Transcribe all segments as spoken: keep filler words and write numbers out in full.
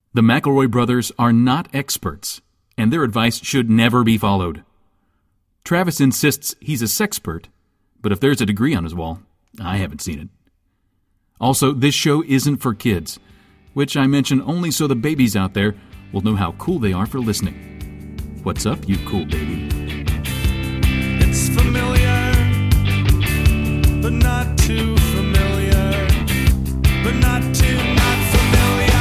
The McElroy brothers are not experts, and their advice should never be followed. Travis insists he's a sexpert, but if there's a degree on his wall, I haven't seen it. Also, this show isn't for kids, which I mention only so the babies out there will know how cool they are for listening. What's up, you cool baby? It's familiar, but not too familiar, but not too not familiar.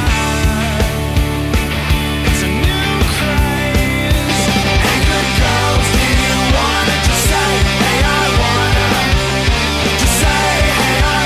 It's a new craze. Hey, good girls, do you wanna just say, hey, I wanna? Just say, hey, I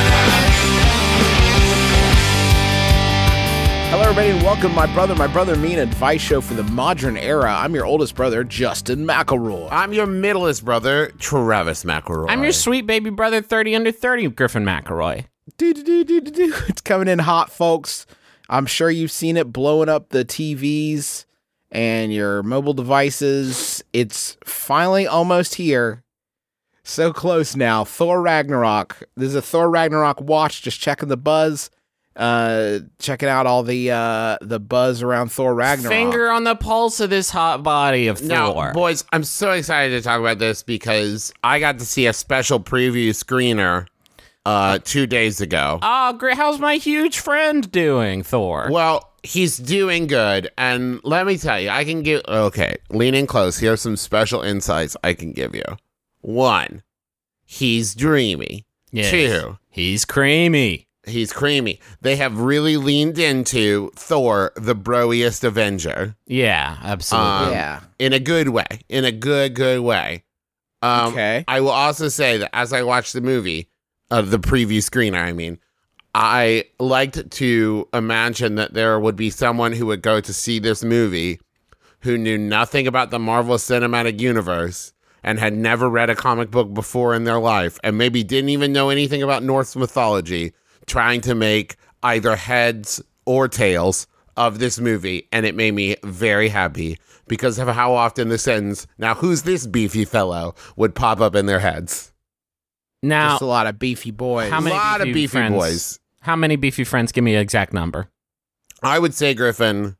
wanna. Hello, everybody, and welcome to My Brother, My Brother, Me, an advice show for the modern era. I'm your oldest brother, Justin McElroy. I'm your middleest brother, Travis McElroy. I'm your sweet baby brother, thirty under thirty, Griffin McElroy. Do, do, do, do, do, do. It's coming in hot, folks. I'm sure you've seen it blowing up the T Vs and your mobile devices. It's finally almost here. So close now. Thor Ragnarok. This is a Thor Ragnarok watch. Just checking the buzz. Uh, checking out all the uh the buzz around Thor Ragnarok. Finger on the pulse of this hot body of Now, Thor. boys, I'm so excited to talk about this because I got to see a special preview screener uh, two days ago. Oh, great. How's my huge friend doing, Thor? Well, he's doing good, and let me tell you, I can give... Okay, lean in close. Here's some special insights I can give you. One, he's dreamy. Yes. Two, He's creamy. he's creamy. They have really leaned into Thor, the broiest Avenger. Yeah, absolutely. Um, Yeah. In a good way. In a good, good way. Um, Okay. I will also say that as I watched the movie, uh, the preview screener, I mean, I liked to imagine that there would be someone who would go to see this movie who knew nothing about the Marvel Cinematic Universe and had never read a comic book before in their life and maybe didn't even know anything about Norse mythology, trying to make either heads or tails of this movie, and it made me very happy because of how often the sentence, now who's this beefy fellow, would pop up in their heads. Now, Just a lot of beefy boys. how A many lot beefy of beefy friends, boys. How many beefy friends? Give me an exact number. I would say, Griffin,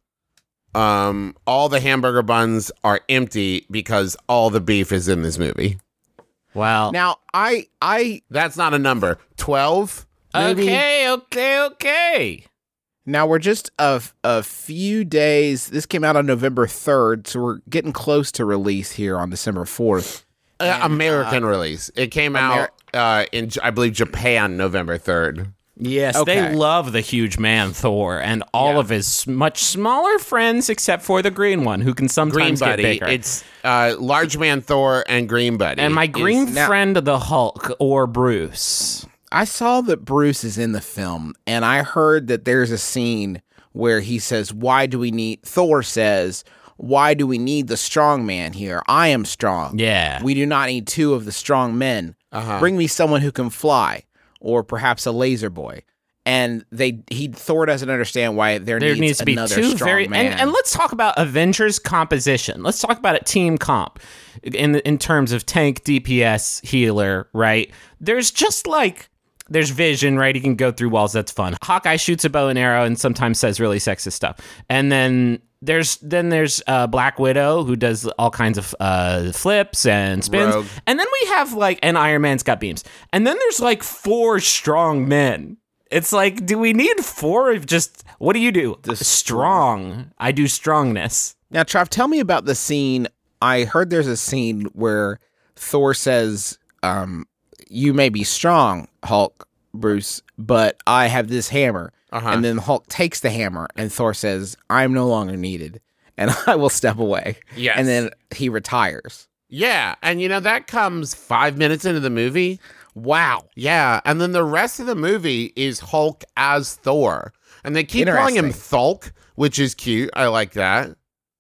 um, all the hamburger buns are empty because all the beef is in this movie. Well, Now, I I That's not a number. twelve? Maybe? okay, okay, okay. Now we're just a, a few days. This came out on November third, so we're getting close to release here on December fourth. Uh, American release. It came Amer- out uh, in, J- I believe, Japan, November third. Yes, Okay. they love the huge man Thor and all Yeah. of his much smaller friends, except for the green one, who can Green sometimes get Buddy. bigger. It's uh, Large Man Thor and Green Buddy. and my is- green now- friend, the Hulk, or Bruce. I saw that Bruce is in the film, and I heard that there's a scene where he says, "Why do we need?" Thor says, "Why do we need the strong man here? I am strong. Yeah. We do not need two of the strong men. Uh-huh. Bring me someone who can fly, or perhaps a laser boy." And they he Thor doesn't understand why there, There needs, needs to be another two strong very man. and, and let's talk about Avengers composition. Let's talk about it team comp in in terms of tank, D P S, healer, right? There's just like there's Vision, right? He can go through walls. That's fun. Hawkeye shoots a bow and arrow and sometimes says really sexist stuff. And then there's then there's uh, Black Widow, who does all kinds of uh, flips and spins. Rogue. And then we have like and Iron Man's got beams. And then there's like four strong men. It's like, do we need four of just, what do you do? Strong. I do strongness. Now, Trav, tell me about the scene. I heard there's a scene where Thor says, um, "You may be strong, Hulk, Bruce, but I have this hammer." Uh-huh. And then Hulk takes the hammer, and Thor says, "I'm no longer needed, and I will step away." Yes. And then he retires. Yeah, and you know, that comes five minutes into the movie. Wow. Yeah, and then the rest of the movie is Hulk as Thor. And they keep calling him Interesting. Thulk, which is cute. I like that.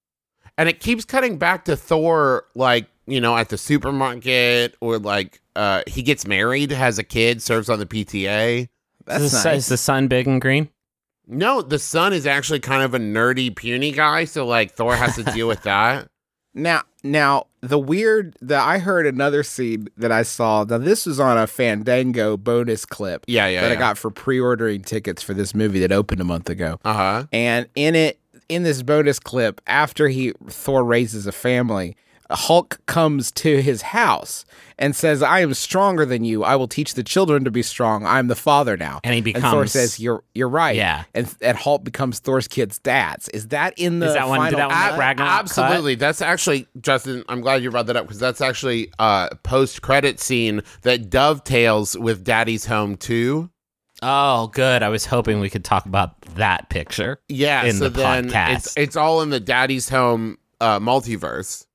And it keeps cutting back to Thor, like, you know, at the supermarket, or like uh, he gets married, has a kid, serves on the P T A. That's is, the, nice. is the sun big and green? No, the son is actually kind of a nerdy, puny guy, so like Thor has to deal with that. Now, now the weird that I heard another scene that I saw. Now this was on a Fandango bonus clip. Yeah, yeah, That yeah. I got for pre-ordering tickets for this movie that opened a month ago. Uh huh. And in it, in this bonus clip, after he Thor raises a family, Hulk comes to his house and says, "I am stronger than you. I will teach the children to be strong. I'm the father now." And he Thor becomes- says, "You're you're right." Yeah. And and Hulk becomes Thor's kids' dads. Is that in the Is that one- did final that one cut? Ab- Ragnarok Absolutely. That's actually, Justin, I'm glad you brought that up because that's actually a post credit scene that dovetails with Daddy's Home two. Oh, good. I was hoping we could talk about that picture. Yeah, in so the then podcast. it's it's all in the Daddy's Home uh, multiverse.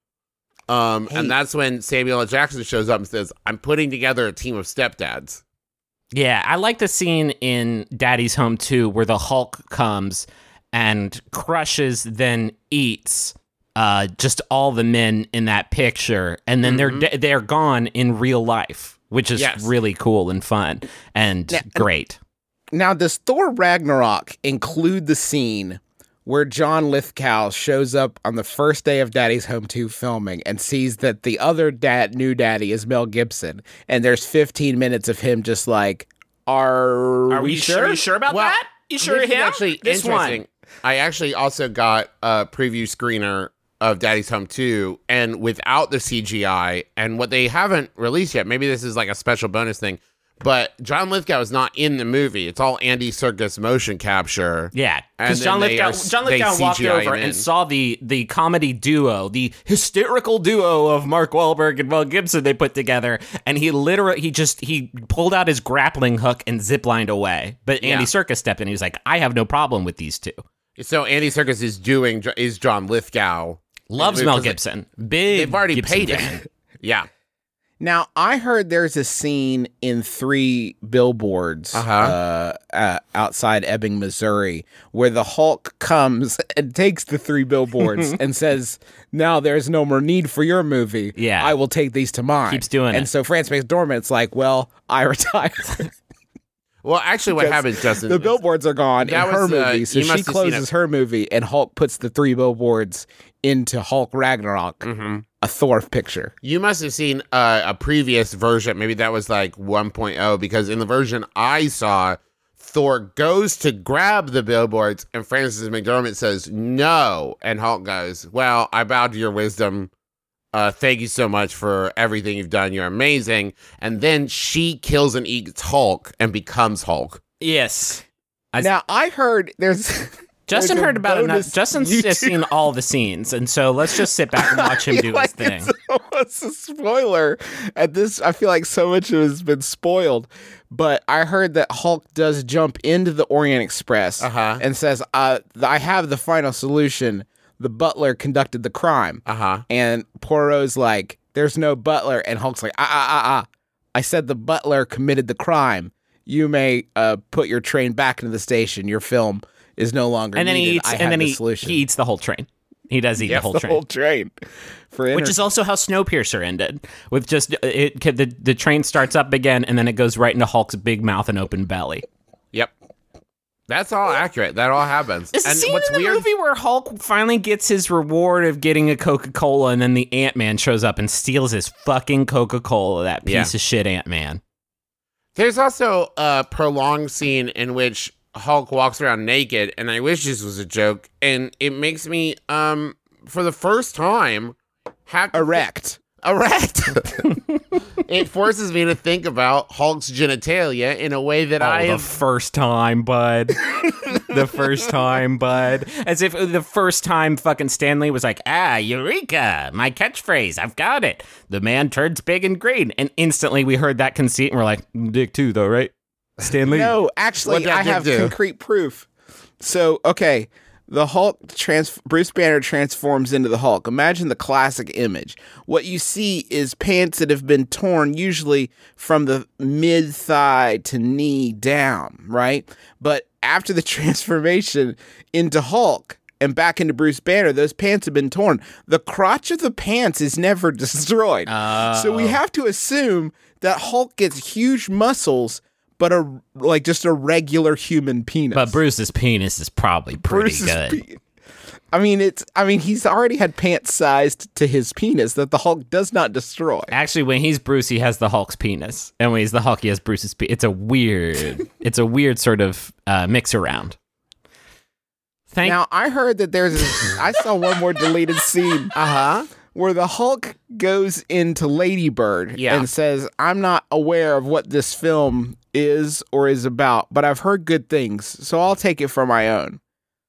Um, Hey. and that's when Samuel L. Jackson shows up and says, "I'm putting together a team of stepdads." Yeah, I like the scene in Daddy's Home two where the Hulk comes and crushes, then eats uh, just all the men in that picture, and then they're de- they're gone in real life, which is Yes. really cool and fun and Now- great. Now, does Thor Ragnarok include the scene where John Lithgow shows up on the first day of Daddy's Home two filming and sees that the other dad, new daddy, is Mel Gibson, and there's fifteen minutes of him just like, "Are, Are we sure? You sure about Well, that? You sure This of is him? actually This interesting. one. I actually also got a preview screener of Daddy's Home two and without the C G I, and what they haven't released yet, maybe this is like a special bonus thing, but John Lithgow is not in the movie. It's all Andy Serkis motion capture. Yeah, And because John then they Lithgow, are- John they Lithgow walked C G I over him in. and saw the the comedy duo, the hysterical duo of Mark Wahlberg and Mel Gibson they put together, and he literally he just he pulled out his grappling hook and ziplined away. But Andy Yeah. Serkis stepped in. He was like, "I have no problem with these two." So Andy Serkis is doing is John Lithgow. Loves Because Mel Gibson. Big. They've already Gibson paid fan. him. Yeah. Now, I heard there's a scene in Three Billboards Uh-huh. uh, uh, outside Ebbing, Missouri, where the Hulk comes and takes the three billboards and says, "Now there's no more need for your movie. Yeah. I will take these to mine." Keeps doing and it. so France McDormand's like, "Well, I retire." Well, actually, what Because happens, Justin? The is- billboards are gone That in her was, uh, movie, so you she must have seen closes it. her movie, and Hulk puts the three billboards into Hulk Ragnarok, Mm-hmm. a Thor picture. You must have seen uh, a previous version. Maybe that was like one point oh, because in the version I saw, Thor goes to grab the billboards, and Frances McDormand says no, and Hulk goes, "Well, I bow to your wisdom. Uh, thank you so much for everything you've done. You're amazing." And then she kills and eats Hulk and becomes Hulk. Yes. I- Now, I heard there's Justin there's a heard about it. bonus Justin's YouTube- just seen all the scenes, and so let's just sit back and watch him I do feel like his thing. It's almost a spoiler. At this, I feel like so much of it has been spoiled. But I heard that Hulk does jump into the Orient Express Uh-huh. and says, uh, "I have the final solution. The butler conducted the crime." Uh huh. And Poirot's like, "There's no butler," and Hulk's like, "Ah ah ah ah! I said the butler committed the crime. You may uh, put your train back into the station. Your film is no longer And then needed. he eats, I and have then the he, solution." he eats the whole train. He does eat Yes, the whole the train. whole train. For Which enter- is also how Snowpiercer ended, with just it. The, the train starts up again, and then it goes right into Hulk's big mouth and open belly. Yep. That's all accurate. That all happens. Is the and scene what's in the weird? movie where Hulk finally gets his reward of getting a Coca Cola, and then the Ant Man shows up and steals his fucking Coca Cola? That piece Yeah. of shit Ant Man. There's also a prolonged scene in which Hulk walks around naked, and I wish this was a joke, and it makes me, um, for the first time, have to erect. erect. It forces me to think about Hulk's genitalia in a way that I Oh, the have. first time, bud. The first time, bud. As if the first time fucking Stanley was like, "Ah, eureka, my catchphrase, I've got it. The man turns big and green." And instantly we heard that conceit and we're like, "Dick too, though, right? Stanley?" No, What'd actually, that I dick have do? concrete proof. So, okay, the Hulk, trans- Bruce Banner transforms into the Hulk. Imagine the classic image. What you see is pants that have been torn, usually from the mid thigh to knee down, right? But after the transformation into Hulk and back into Bruce Banner, those pants have been torn. The crotch of the pants is never destroyed. So we have to assume that Hulk gets huge muscles, but a like just a regular human penis. But Bruce's penis is probably pretty Bruce's good. pe- I mean, it's. I mean, he's already had pants sized to his penis that the Hulk does not destroy. Actually, when he's Bruce, he has the Hulk's penis, and when he's the Hulk, he has Bruce's penis. It's a weird, it's a weird sort of uh, mix around. Thank. Now, I heard that there's. A, I saw one more deleted scene. Uh huh. Where the Hulk goes into Lady Bird Yeah. and says, I'm not aware of what this film is or is about, but I've heard good things, so I'll take it for my own.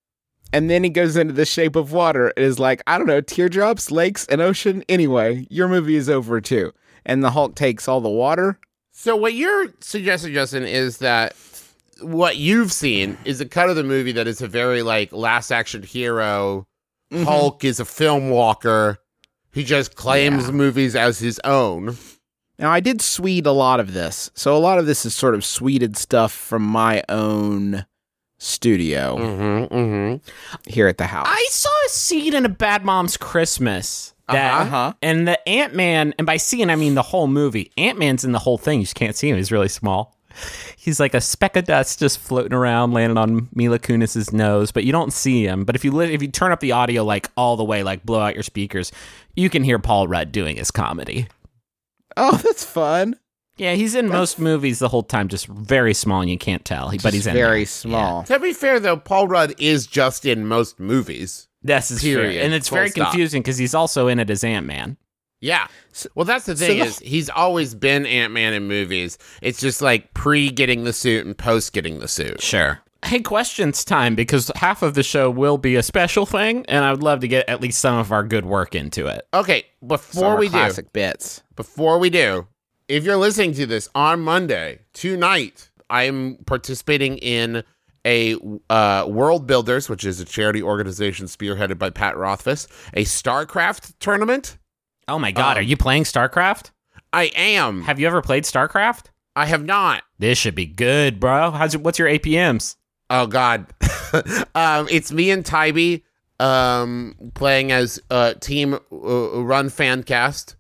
And then he goes into The Shape of Water and is like, I don't know, teardrops, lakes, an ocean. Anyway, your movie is over too. And the Hulk takes all the water. So what you're suggesting, Justin, is that what you've seen is a cut of the movie that is a very like last action hero. Mhm. Hulk is a film walker. He just claims Yeah. movies as his own. Now, I did sweet a lot of this. So a lot of this is sort of sweeted stuff from my own studio Mm-hmm, mm-hmm. here at the house. I saw a scene in A Bad Mom's Christmas that, Uh-huh. and the Ant-Man, and by scene I mean the whole movie. Ant-Man's in the whole thing. You just can't see him. He's really small. He's like a speck of dust just floating around, landing on Mila Kunis's nose, but you don't see him. But if you li- if you turn up the audio like all the way, like blow out your speakers, you can hear Paul Rudd doing his comedy. Oh, that's fun. Yeah, he's in most movies the whole time, just very small and you can't tell. He, but he's in very there. small. To be fair, though, Paul Rudd is just in most movies. This is Period. fair. And it's Full very stop. confusing because he's also in it as Ant-Man. Yeah. Well, that's the thing the- is he's always been Ant-Man in movies. It's just like pre getting the suit and post getting the suit. Sure. Hey, questions time, because half of the show will be a special thing, and I would love to get at least some of our good work into it. Okay, before Summer we do, classic bits. before we do, if you're listening to this on Monday, tonight, I'm participating in a uh, World Builders, which is a charity organization spearheaded by Pat Rothfuss, a StarCraft tournament. Oh my god, Um, are you playing StarCraft? I am. Have you ever played StarCraft? I have not. This should be good, bro. How's your, what's your A P Ms? Oh God, um, it's me and Tybee um, playing as uh, Team uh, Run Fancast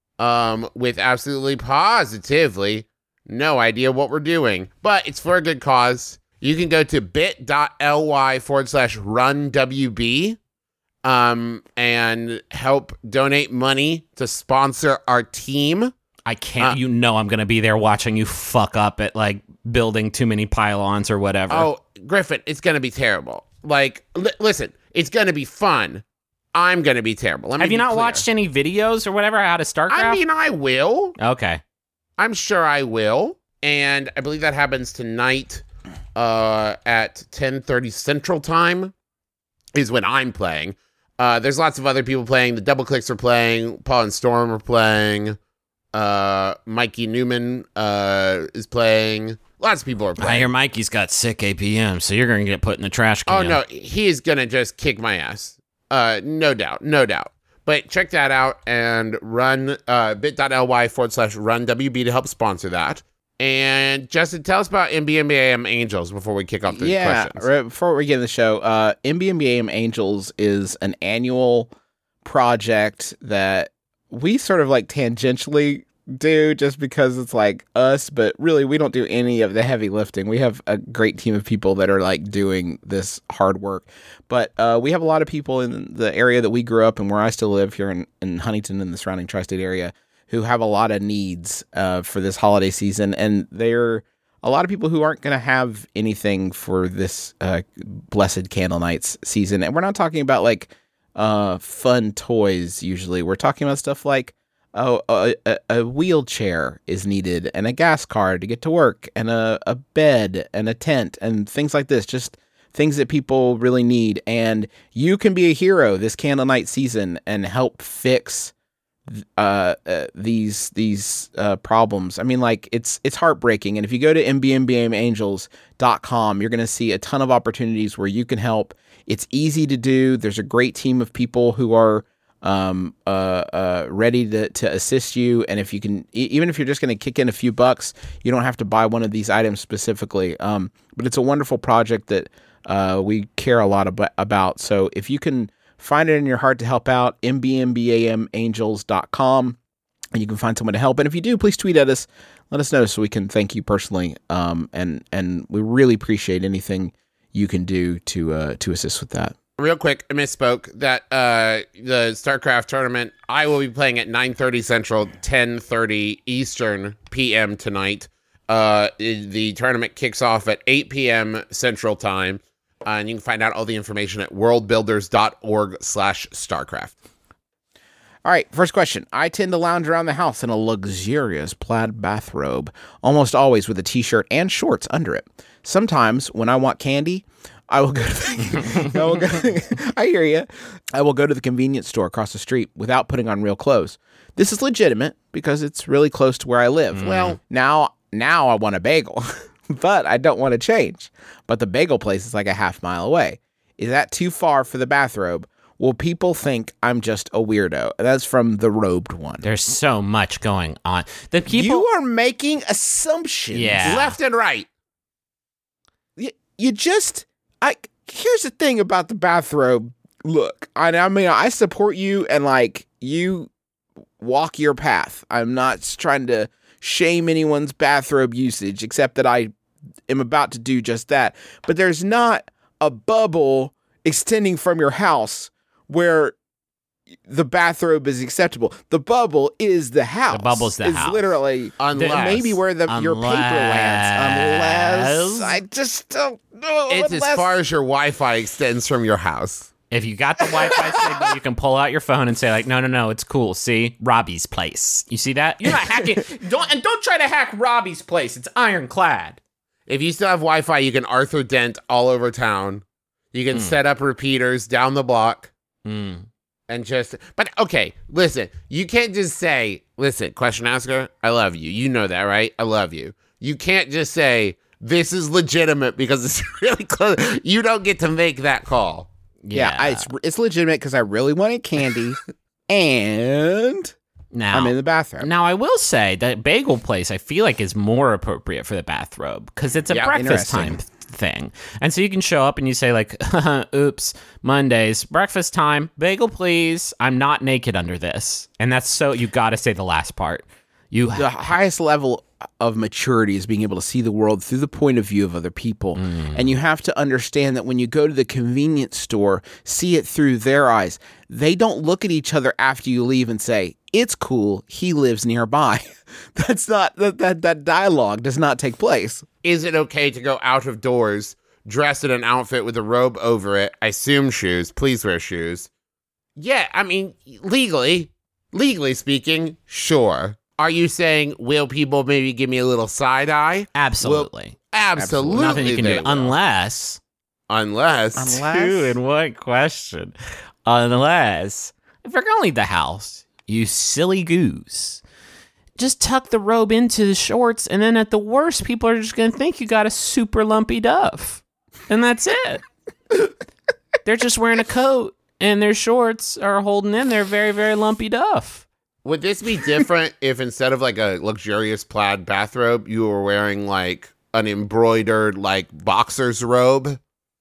um, with absolutely positively no idea what we're doing, but it's for a good cause. You can go to bit.ly forward slash run WB um, and help donate money to sponsor our team. I can't. Uh, you know I'm gonna be there watching you fuck up at like building too many pylons or whatever. Oh, Griffin, it's going to be terrible. Like, li- listen, it's going to be fun. I'm going to be terrible. Let me Have you be not clear. watched any videos or whatever out of StarCraft? I mean, I will. okay. I'm sure I will. And I believe that happens tonight uh, at ten thirty Central Time is when I'm playing. Uh, there's lots of other people playing. The Double Clicks are playing. Paul and Storm are playing. Uh, Mikey Newman uh, is playing. Lots of people are playing. I hear Mikey's got sick A P M, so you're gonna get put in the trash can. Oh no, he is gonna just kick my ass. Uh, no doubt, no doubt. But check that out and run uh, bit.ly forward slash run WB to help sponsor that. And Justin, tell us about M B M B A M Angels before we kick off the Yeah, questions. right before we get in the show, uh, M B M B A M Angels is an annual project that we sort of like tangentially do just because it's like us, but really we don't do any of the heavy lifting. We have a great team of people that are like doing this hard work, but uh, we have a lot of people in the area that we grew up and where I still live here in, in Huntington and the surrounding tri-state area who have a lot of needs uh, for this holiday season, and they're a lot of people who aren't going to have anything for this uh, blessed Candle Nights season. And we're not talking about like uh, fun toys usually. We're talking about stuff like oh, a, a, a wheelchair is needed and a gas card to get to work and a, a bed and a tent and things like this. Just things that people really need. And you can be a hero this Candle Night season and help fix uh, uh these these uh problems. I mean, like it's it's heartbreaking, and if you go to m b m b a m angels dot com, you're going to see a ton of opportunities where you can help. It's easy to do. There's a great team of people who are um uh uh ready to to assist you, and if you can, e- even if you're just going to kick in a few bucks, you don't have to buy one of these items specifically, um but it's a wonderful project that uh we care a lot ab- about. So if you can find it in your heart to help out, m b m b a m angels dot com, and you can find someone to help. And if you do, please tweet at us. Let us know so we can thank you personally. Um, and and we really appreciate anything you can do to uh, to assist with that. Real quick, I misspoke that uh, the StarCraft tournament, I will be playing at nine thirty Central, ten thirty Eastern P M tonight. Uh, the tournament kicks off at eight p.m. Central Time, uh, and you can find out all the information at worldbuilders.org slash StarCraft. All right, first question. I tend to lounge around the house in a luxurious plaid bathrobe, almost always with a t-shirt and shorts under it. Sometimes, when I want candy, I will go to the, I, will go, I hear you. I will go to the convenience store across the street without putting on real clothes. This is legitimate because it's really close to where I live. Mm. Well, now, now I want a bagel, but I don't want to change. But the bagel place is like a half mile away. Is that too far for the bathrobe? Will people think I'm just a weirdo? That's from the robed one. There's so much going on. The people. You are making assumptions. Yeah. Left and right. You, you just, I, here's the thing about the bathrobe. Look, I, I mean, I support you and like you walk your path. I'm not trying to shame anyone's bathrobe usage, except that I am about to do just that. But there's not a bubble extending from your house where the bathrobe is acceptable. The bubble is the house. The bubble's the it's house. literally Unless. maybe where the your paper lands. Unless I just don't know. It's unless, as far as your Wi-Fi extends from your house. If you got the Wi-Fi signal, you can pull out your phone and say like, no, no, no, it's cool. See, Robbie's place. You see that? You're not hacking. Don't and don't try to hack Robbie's place. It's ironclad. If you still have Wi-Fi, you can Arthur Dent all over town. You can Mm. set up repeaters down the block. Mm. And just, but okay, listen, you can't just say, listen, question asker, I love you. You know that, right? I love you. You can't just say, this is legitimate because it's really close. You don't get to make that call. yeah, I, it's it's legitimate because I really wanted candy, and now I'm in the bathroom. Now, I will say that bagel place, I feel like, is more appropriate for the bathrobe because it's a Yeah, breakfast interesting. time thing. And so you can show up and you say, like, oops, Mondays, breakfast time, bagel, please. I'm not naked under this. And that's so, you got to say the last part. You The highest level of maturity is being able to see the world through the point of view of other people. And you have to understand that when you go to the convenience store, see it through their eyes. They don't look at each other after you leave and say, it's cool, he lives nearby. That's not, that, that, that dialogue does not take place. Is it okay to go out of doors, dressed in an outfit with a robe over it? I assume shoes. Please wear shoes. Yeah, I mean, legally, legally speaking, sure. Are you saying, will people maybe give me a little side eye? absolutely. Absolutely. Nothing you can they do will. unless. Unless. Unless- Two in one question. Unless. If you're going to leave the house, you silly goose. Just tuck the robe into the shorts, and then at the worst, people are just going to think you got a super lumpy duff. And that's it. They're just wearing a coat, and their shorts are holding in their very, very lumpy duff. Would this be different if instead of like a luxurious plaid bathrobe, you were wearing like an embroidered like boxer's robe?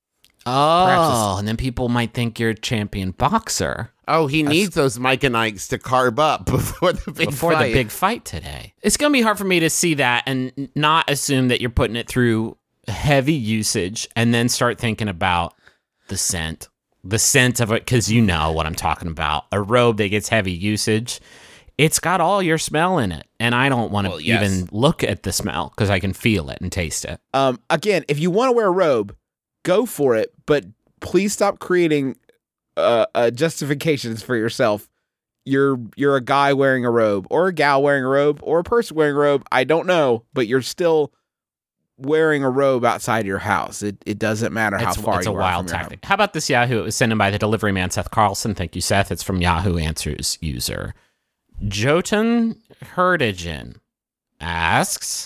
Oh, and then people might think you're a champion boxer. Oh, he needs those Mike and Ikes to carb up before the big Before fight. the big fight today. It's going to be hard for me to see that and n- not assume that you're putting it through heavy usage and then start thinking about the scent. The scent of it, because you know what I'm talking about. A robe that gets heavy usage, it's got all your smell in it. And I don't want to Well, yes. even look at the smell because I can feel it and taste it. Um, again, if you want to wear a robe, go for it, but please stop creating uh, uh, justifications for yourself. You're you're a guy wearing a robe, or a gal wearing a robe, or a person wearing a robe. I don't know, but you're still wearing a robe outside your house. It it doesn't matter how It's, far it's you a are wild from your tactic. How about this Yahoo? It was sent in by the delivery man, Seth Carlson. Thank you, Seth. It's from Yahoo Answers user. Jotun Herdigen asks,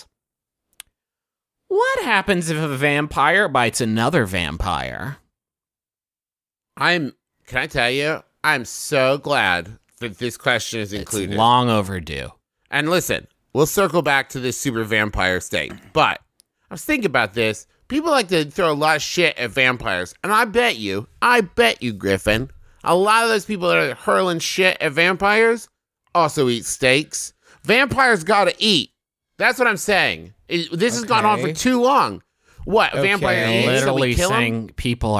what happens if a vampire bites another vampire? I'm, can I tell you, I'm so glad that this question is included. It's long overdue. And listen, we'll circle back to this super vampire state. But I was thinking about this. People like to throw a lot of shit at vampires. And I bet you, I bet you, Griffin, a lot of those people that are hurling shit at vampires also eat steaks. Vampires gotta eat. That's what I'm saying. It- this has gone on for Okay. too long. What, a Okay. vampire Yeah, eats, so we Literally kill him? saying people are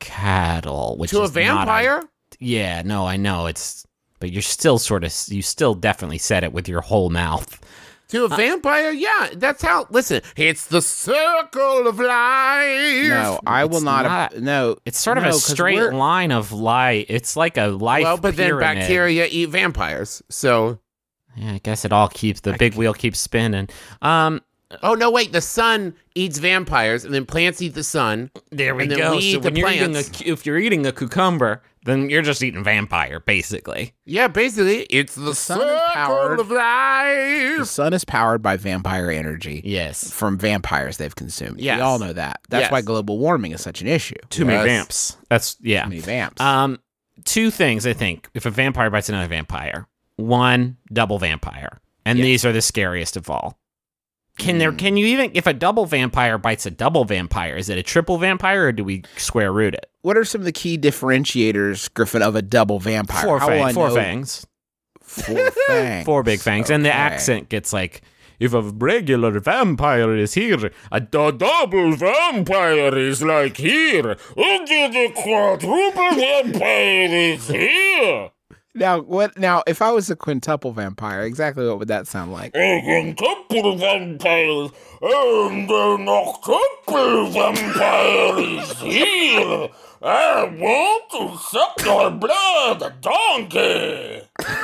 cattle, which To a is not vampire? yeah, no, I know it's, but you're still sort of, you still definitely said it with your whole mouth. To a vampire? Yeah, that's how. Listen, it's the circle of life. No, I will It's not. not- no, It's sort of no, a 'cause straight we're- line of life. It's like a life. Well, but then pyramid. bacteria eat vampires. So, Yeah, I guess it all keeps the big wheel keeps spinning. Um, oh no, wait, the sun eats vampires, and then plants eat the sun. there we And then go. we So eat the when you're eating a, plants. cu- if you're eating a cucumber, then you're just eating vampire, basically. Yeah, basically, it's the, sun is circle powered- of The life. sun is powered by vampire energy Yes. from vampires they've consumed. Yes. We all know that. That's Yes. why global warming is such an issue. Too many Yes. vamps. That's yeah. Too many vamps. Um, two things I think. If a vampire bites another vampire, one double vampire, and these are the scariest of all. Can there? Can you even? If a double vampire bites a double vampire, is it a triple vampire, or do we square root it? What are some of the key differentiators, Griffin, of a double vampire? Four, How will I fang, four know- fangs, Four fangs. four big fangs, and the Okay. accent gets like. If a regular vampire is here, a d- double vampire is like here. And the quadruple vampire is here. Now, what? Now, if I was a quintuple vampire, exactly what would that sound like? A couple vampires and an octuple vampire is here. I want to suck your blood, donkey.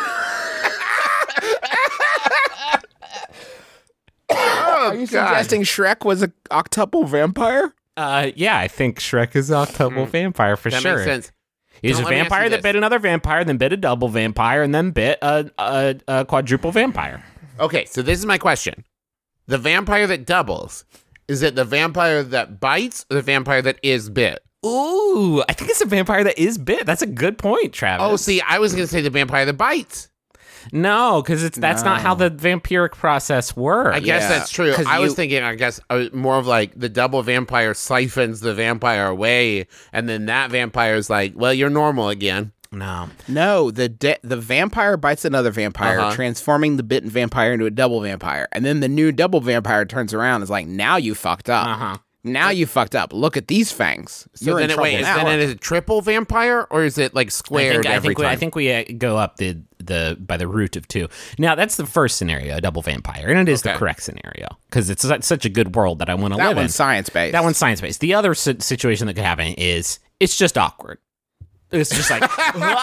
Are you suggesting Shrek was a octuple vampire? Uh, yeah, I think Shrek is a octuple vampire for That sure. makes sense. He's Now, a let me ask vampire you that this. bit another vampire, then bit a double vampire, and then bit a, a, a quadruple vampire. Okay, so this is my question. The vampire that doubles, is it the vampire that bites or the vampire that is bit? Ooh, I think it's a vampire that is bit. That's a good point, Travis. Oh, see, I was going to say the vampire that bites. no, because it's that's not how the vampiric process works. I guess Yeah, that's true. 'cause I was you- thinking, I guess, uh, more of like the double vampire siphons the vampire away, and then that vampire's like, well, you're normal again. No. No, the de- the vampire bites another vampire, Uh-huh. transforming the bitten vampire into a double vampire, and then the new double vampire turns around and is like, "Now you fucked up. Uh huh. Now you fucked up. Look at these fangs. So You're then in it, trouble wait, is, now." then it is a triple vampire, or is it like I squared think, I every think we, time? I think we uh, go up the the by the root of two. Now that's the first scenario, a double vampire, and it is the Okay. correct scenario because it's su- such a good world that I want to that live in. one's science based. That one's science based. The other si- situation that could happen is it's just awkward. It's just like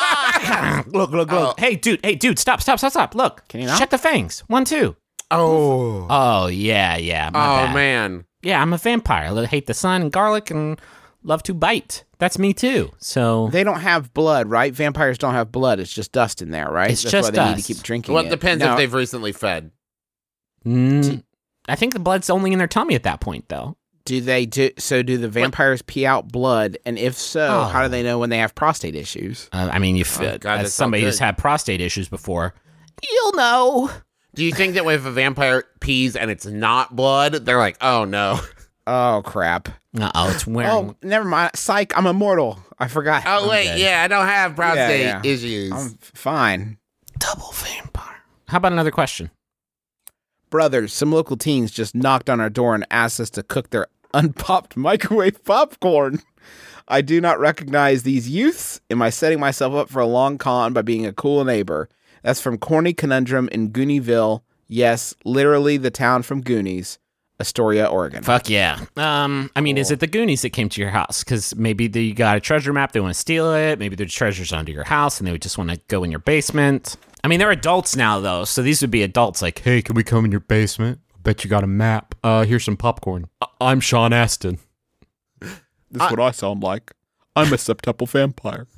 look, look, look. Hey, dude. Hey, dude. Stop, stop, stop, stop. Look. Can you not? Check the fangs. One, two. oh, Oh yeah, yeah. My oh bad. man. Yeah, I'm a vampire. I hate the sun and garlic and love to bite. That's me too. So They don't have blood, right? Vampires don't have blood. It's just dust in there, right? It's That's just why they need dust. to keep drinking. Well, it it depends Now, if they've recently fed. mm, I think the blood's only in their tummy at that point, though. do they do so? Do the vampires pee out blood? And if so, Oh. how do they know when they have prostate issues? Uh, I mean, if Oh, uh, God, as that's somebody so who's good. had prostate issues before, you'll know. Do you think that if a vampire pees and it's not blood, they're like, oh no. Oh crap! Uh oh, it's wearing. Oh, never mind. Psych. I'm immortal. I forgot. Oh wait, good. yeah, I don't have prostate yeah. issues. I'm f- fine. double vampire. How about another question? Brothers, some local teens just knocked on our door and asked us to cook their unpopped microwave popcorn. I do not recognize these youths. Am I setting myself up for a long con by being a cool neighbor? That's from Corny Conundrum in Gooниeville. Yes, literally the town from Goonies, Astoria, Oregon. Fuck yeah. Um, I mean, is it the Goonies that came to your house? Because maybe the, you got a treasure map, they want to steal it. Maybe there's treasures under your house and they would just want to go in your basement. I mean, they're adults now, though, so these would be adults like, hey, can we come in your basement? I bet you got a map. Uh, here's some popcorn. I- I'm Sean Astin. That's what I sound like. I'm a septuple vampire.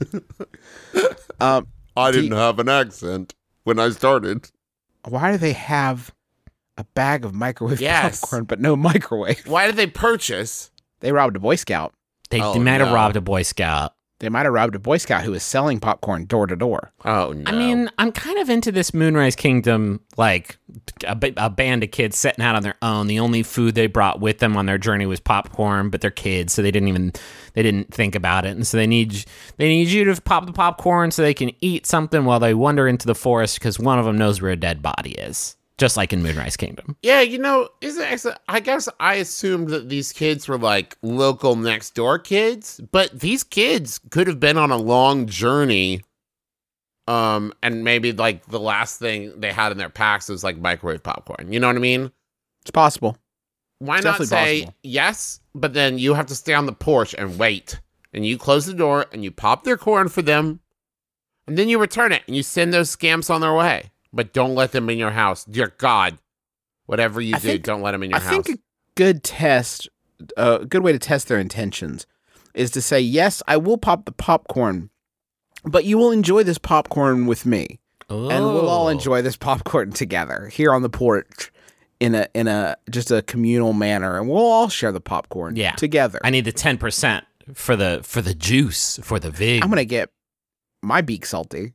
um, I Do didn't have an accent when I started. why do they have a bag of microwave Yes. popcorn but no microwave? Why did they purchase? They robbed a Boy Scout. They, Oh, they might have no. robbed a Boy Scout. They might have robbed a Boy Scout who was selling popcorn door to door. Oh no. I mean, I'm kind of into this Moonrise Kingdom, like a, ba- a band of kids setting out on their own. The only food they brought with them on their journey was popcorn, but they're kids, so they didn't even they didn't think about it. And so they need they need you to pop the popcorn so they can eat something while they wander into the forest because one of them knows where a dead body is. just like in Moonrise Kingdom. Yeah, you know, is it, I guess I assumed that these kids were like local next door kids, but these kids could have been on a long journey. Um, and maybe like the last thing they had in their packs was like microwave popcorn. You know what I mean? It's possible. Why It's not definitely say possible. yes, but then you have to stay on the porch and wait. And you close the door and you pop their corn for them. And then you return it and you send those scamps on their way. But don't let them in your house. Dear God, whatever you I do, think- don't let them in your I house. think a good test, a good way to test their intentions is to say, yes, I will pop the popcorn, but you will enjoy this popcorn with me. And we'll all Oh. enjoy this popcorn together here on the porch in a in a just a communal manner, and we'll all share the popcorn Yeah. together. I need the ten percent for the for the juice, for the vig. I'm gonna get my beak salty.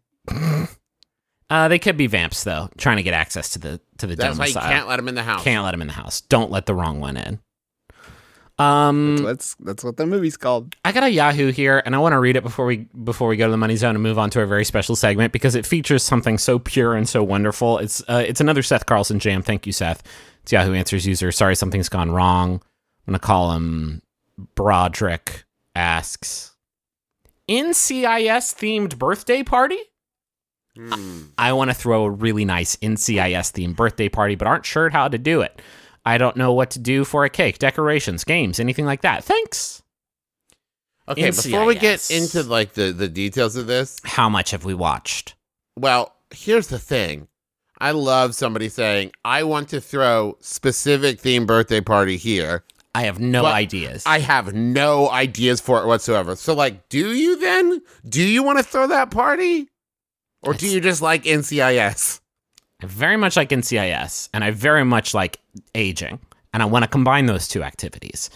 Uh, they could be vamps though, trying to get access to the to the That's why you domicile. can't let them in the house. Can't let them in the house. Don't let the wrong one in. Um, That's that's what the movie's called. I got a Yahoo here, and I want to read it before we before we go to the money zone and move on to a very special segment because it features something so pure and so wonderful. It's uh, it's another Seth Carlson jam. Thank you, Seth. It's Yahoo Answers user. Sorry, something's gone wrong. I'm gonna call him Broderick. Asks, N C I S themed birthday party? Hmm. I want to throw a really nice N C I S themed birthday party, but aren't sure how to do it. I don't know what to do for a cake, decorations, games, anything like that. Thanks. Okay, N C I S. before we get into like the, the details of this, How much have we watched? well, here's the thing. I love somebody saying, I want to throw specific themed birthday party here. I have no But ideas. I have no ideas for it whatsoever. So, like, do you then? Do you want to throw that party? Or do you just like N C I S? I very much like N C I S, and I very much like aging, and I want to combine those two activities.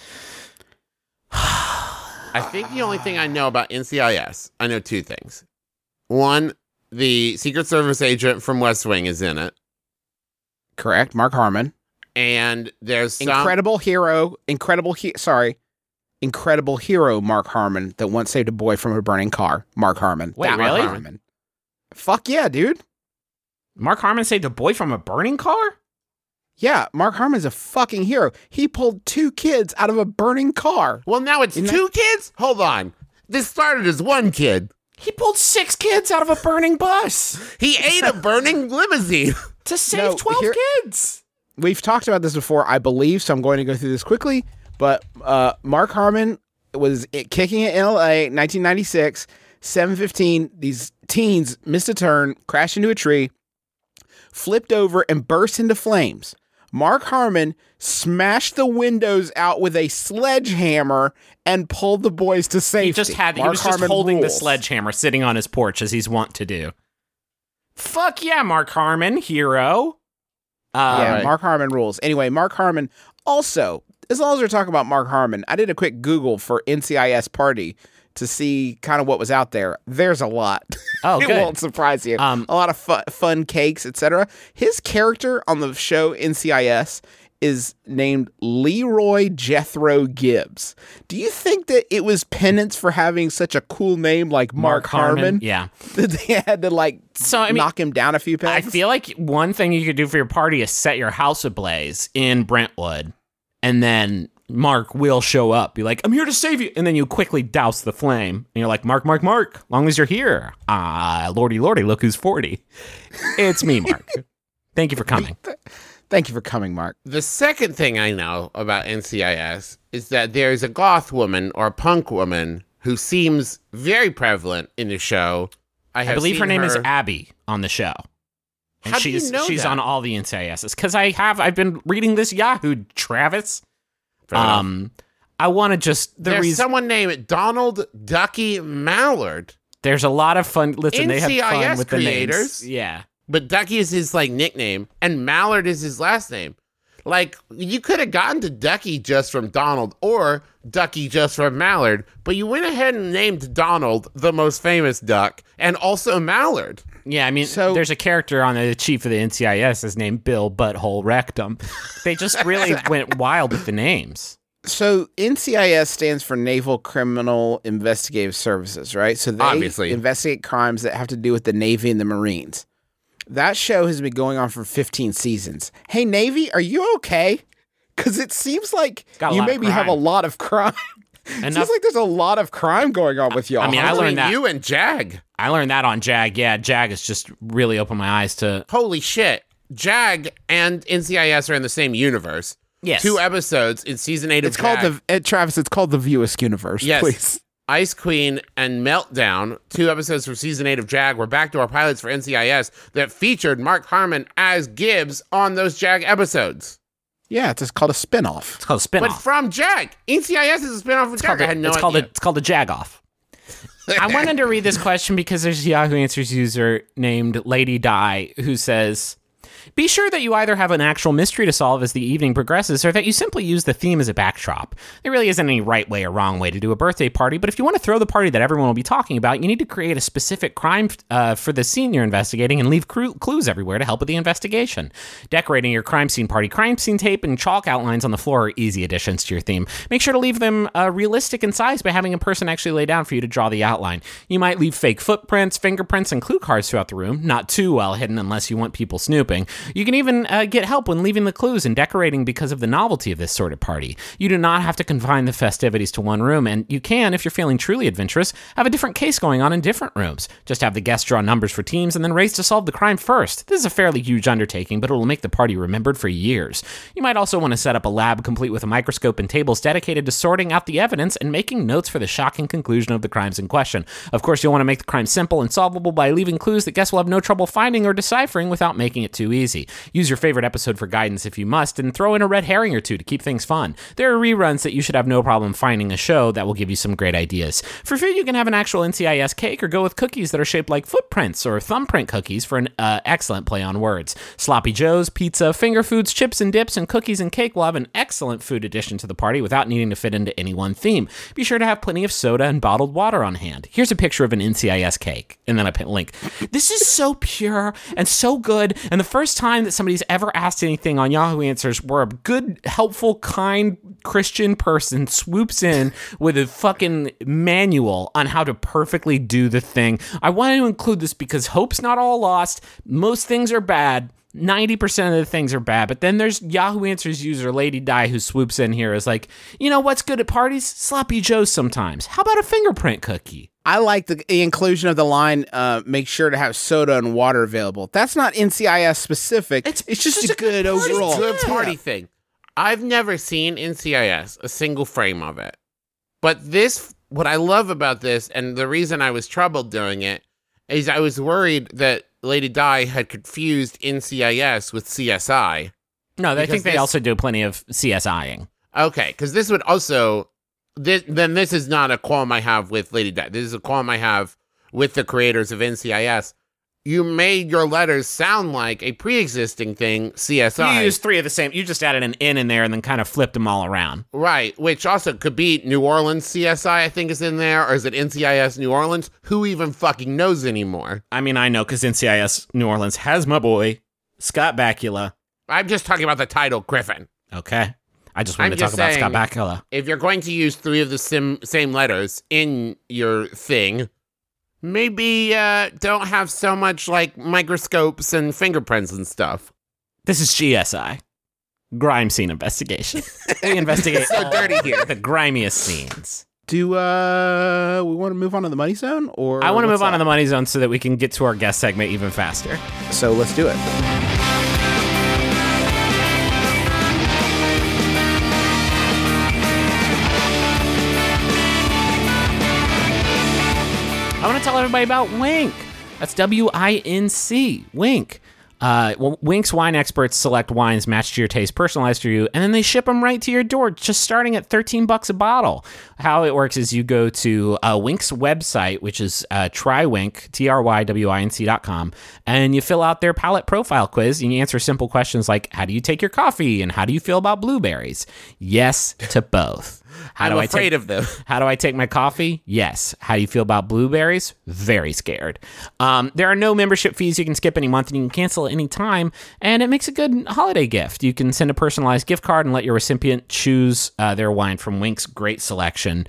I think the only thing I know about N C I S, I know two things. One, the Secret Service agent from West Wing is in it. Correct, Mark Harmon. And there's some... Incredible hero, incredible he- sorry, incredible hero Mark Harmon that once saved a boy from a burning car. Mark Harmon. Wait, That Mark really? Harmon. Fuck yeah, dude. Mark Harmon saved a boy from a burning car? Yeah, Mark Harmon's a fucking hero. He pulled two kids out of a burning car. Well, now it's Isn't two kids? Hold on. This started as one kid. He pulled six kids out of a burning bus He ate a burning limousine. to save No, twelve here- kids. We've talked about this before, I believe, so I'm going to go through this quickly. But uh, Mark Harmon was it, kicking it in L A, nineteen ninety-six, seven fifteen. These teens missed a turn, crashed into a tree, flipped over, and burst into flames. Mark Harmon smashed the windows out with a sledgehammer and pulled the boys to safety. He just had, he Mark was just Harmon holding the rules. sledgehammer sitting on his porch as he's wont to do. Fuck yeah, Mark Harmon, hero. Uh, Yeah, right. Mark Harmon rules. Anyway, Mark Harmon also, as long as we're talking about Mark Harmon, I did a quick Google for N C I S party to see kind of what was out there. There's a lot. Oh, it good. won't surprise you. Um, a lot of fu- fun cakes, et cetera. His character on the show N C I S is named Leroy Jethro Gibbs. Do you think that it was penance for having such a cool name like Mark, Harmon, Yeah. that they had to like So, I mean, knock him down a few I pegs? feel like one thing you could do for your party is set your house ablaze in Brentwood, and then Mark will show up, be like, I'm here to save you. And then you quickly douse the flame. And you're like, Mark, Mark, Mark, long as you're here. Ah, lordy, lordy, look who's forty. It's me, Mark. Thank you for coming. Thank you for coming, Mark. The second thing I know about N C I S is that there's a goth woman or a punk woman who seems very prevalent in the show. I, I have believe her seen name is Abby on the show. And How do you she's know she's that? on all the N C I Ss. Because I have I've been reading this Yahoo, Travis. Fair enough. Um I want to just the There's reason someone named Donald Ducky Mallard, there's a lot of fun. Listen, they have N C I S fun with the creators. names. Yeah. but Ducky is his like nickname, and Mallard is his last name. Like, you could have gotten to Ducky just from Donald or Ducky just from Mallard, but you went ahead and named Donald the most famous duck and also Mallard. Yeah, I mean, So- there's a character on the chief of the N C I S is named Bill Butthole Rectum. They just really went wild with the names. So N C I S stands for Naval Criminal Investigative Services, right? So they Obviously. investigate crimes that have to do with the Navy and the Marines. That show has been going on for fifteen seasons. Hey, Navy, are you okay? Because it seems like Got a you lot of maybe have a crime. lot of crime. It seems like there's a lot of crime going on with y'all. I mean, I Between learned that. you and Jag. I learned that on Jag. Yeah, Jag has just really opened my eyes to. Holy shit. Jag and N C I S are in the same universe. Yes. Two episodes in season eight it's of called Jag. the uh, Travis. It's called the Viewist universe. Yes. Please. Ice Queen and Meltdown, two episodes from season eight of Jag, were backdoor pilots for N C I S that featured Mark Harmon as Gibbs on those Jag episodes. Yeah, it's just called a spinoff. It's called a But spinoff. from Jag. N C I S is a spinoff of Jag. I had no it's idea. called a, it's called a Jag-off. I wanted to read this question because there's a Yahoo Answers user named Lady Di who says, be sure that you either have an actual mystery to solve as the evening progresses or that you simply use the theme as a backdrop. There really isn't any right way or wrong way to do a birthday party, but if you want to throw the party that everyone will be talking about, you need to create a specific crime uh, for the scene you're investigating and leave cru- clues everywhere to help with the investigation. Decorating your crime scene party, crime scene tape, and chalk outlines on the floor are easy additions to your theme. Make sure to leave them uh, realistic in size by having a person actually lay down for you to draw the outline. You might leave fake footprints, fingerprints, and clue cards throughout the room, not too well hidden unless you want people snooping. You can even uh, get help when leaving the clues and decorating because of the novelty of this sort of party. You do not have to confine the festivities to one room, and you can, if you're feeling truly adventurous, have a different case going on in different rooms. Just have the guests draw numbers for teams and then race to solve the crime first. This is a fairly huge undertaking, but it will make the party remembered for years. You might also want to set up a lab complete with a microscope and tables dedicated to sorting out the evidence and making notes for the shocking conclusion of the crimes in question. Of course, you'll want to make the crime simple and solvable by leaving clues that guests will have no trouble finding or deciphering without making it too easy. Use your favorite episode for guidance if you must, and throw in a red herring or two to keep things fun. There are reruns that you should have no problem finding a show that will give you some great ideas. For food, you can have an actual N C I S cake or go with cookies that are shaped like footprints or thumbprint cookies for an uh, excellent play on words. Sloppy Joes, pizza, finger foods, chips and dips, and cookies and cake will have an excellent food addition to the party without needing to fit into any one theme. Be sure to have plenty of soda and bottled water on hand. Here's a picture of an N C I S cake, and then I put a link. This is so pure and so good, and the first time that somebody's ever asked anything on Yahoo Answers where a good, helpful, kind Christian person swoops in with a fucking manual on how to perfectly do the thing. I wanted to include this because hope's not all lost. Most things are bad. ninety percent of the things are bad, but then there's Yahoo Answers user Lady Di who swoops in here is like, you know what's good at parties? Sloppy Joes sometimes. How about a fingerprint cookie? I like the inclusion of the line, uh, make sure to have soda and water available. That's not N C I S specific. It's It's, just just a a good good party overall. Good party thing. I've never seen N C I S, a single frame of it. But this, what I love about this, and the reason I was troubled doing it, is I was worried that Lady Di had confused N C I S with C S I. No, I Because think they this- also do plenty of CSIing. Okay, because this would also, this, then this is not a qualm I have with Lady Di. This is a qualm I have with the creators of N C I S. You made your letters sound like a pre-existing thing, C S I. You used three of the same. You just added an N in there and then kind of flipped them all around. Right, which also could be New Orleans C S I, I think is in there, or is it N C I S New Orleans? Who even fucking knows anymore? I mean, I know because N C I S New Orleans has my boy, Scott Bakula. I'm just talking about the title, Griffin. Okay. I just wanted I'm to talk just about saying- Scott Bakula. If you're going to use three of the sim- same letters in your thing, maybe uh, don't have so much like microscopes and fingerprints and stuff. This is G S I. Grime scene investigation. We investigate So all dirty here. the grimiest scenes. Do uh, we want to move on to the money zone, or I want to what's move on up? to the money zone so that we can get to our guest segment even faster. So let's do it. I want to tell everybody about Wink. That's W I N C. Wink. Uh, well, Wink's wine experts select wines matched to your taste, personalized for you, and then they ship them right to your door, just starting at thirteen bucks a bottle. How it works is you go to uh, Wink's website, which is uh, TryWink, T R Y W I N C dot com, and you fill out their palate profile quiz, and you answer simple questions like, how do you take your coffee, and how do you feel about blueberries? Yes to both. How I'm do I afraid take, of them. How do I take my coffee? Yes. How do you feel about blueberries? Very scared. Um, there are no membership fees. You can skip any month and you can cancel at any time. And it makes a good holiday gift. You can send a personalized gift card and let your recipient choose uh, their wine from Wink's great selection.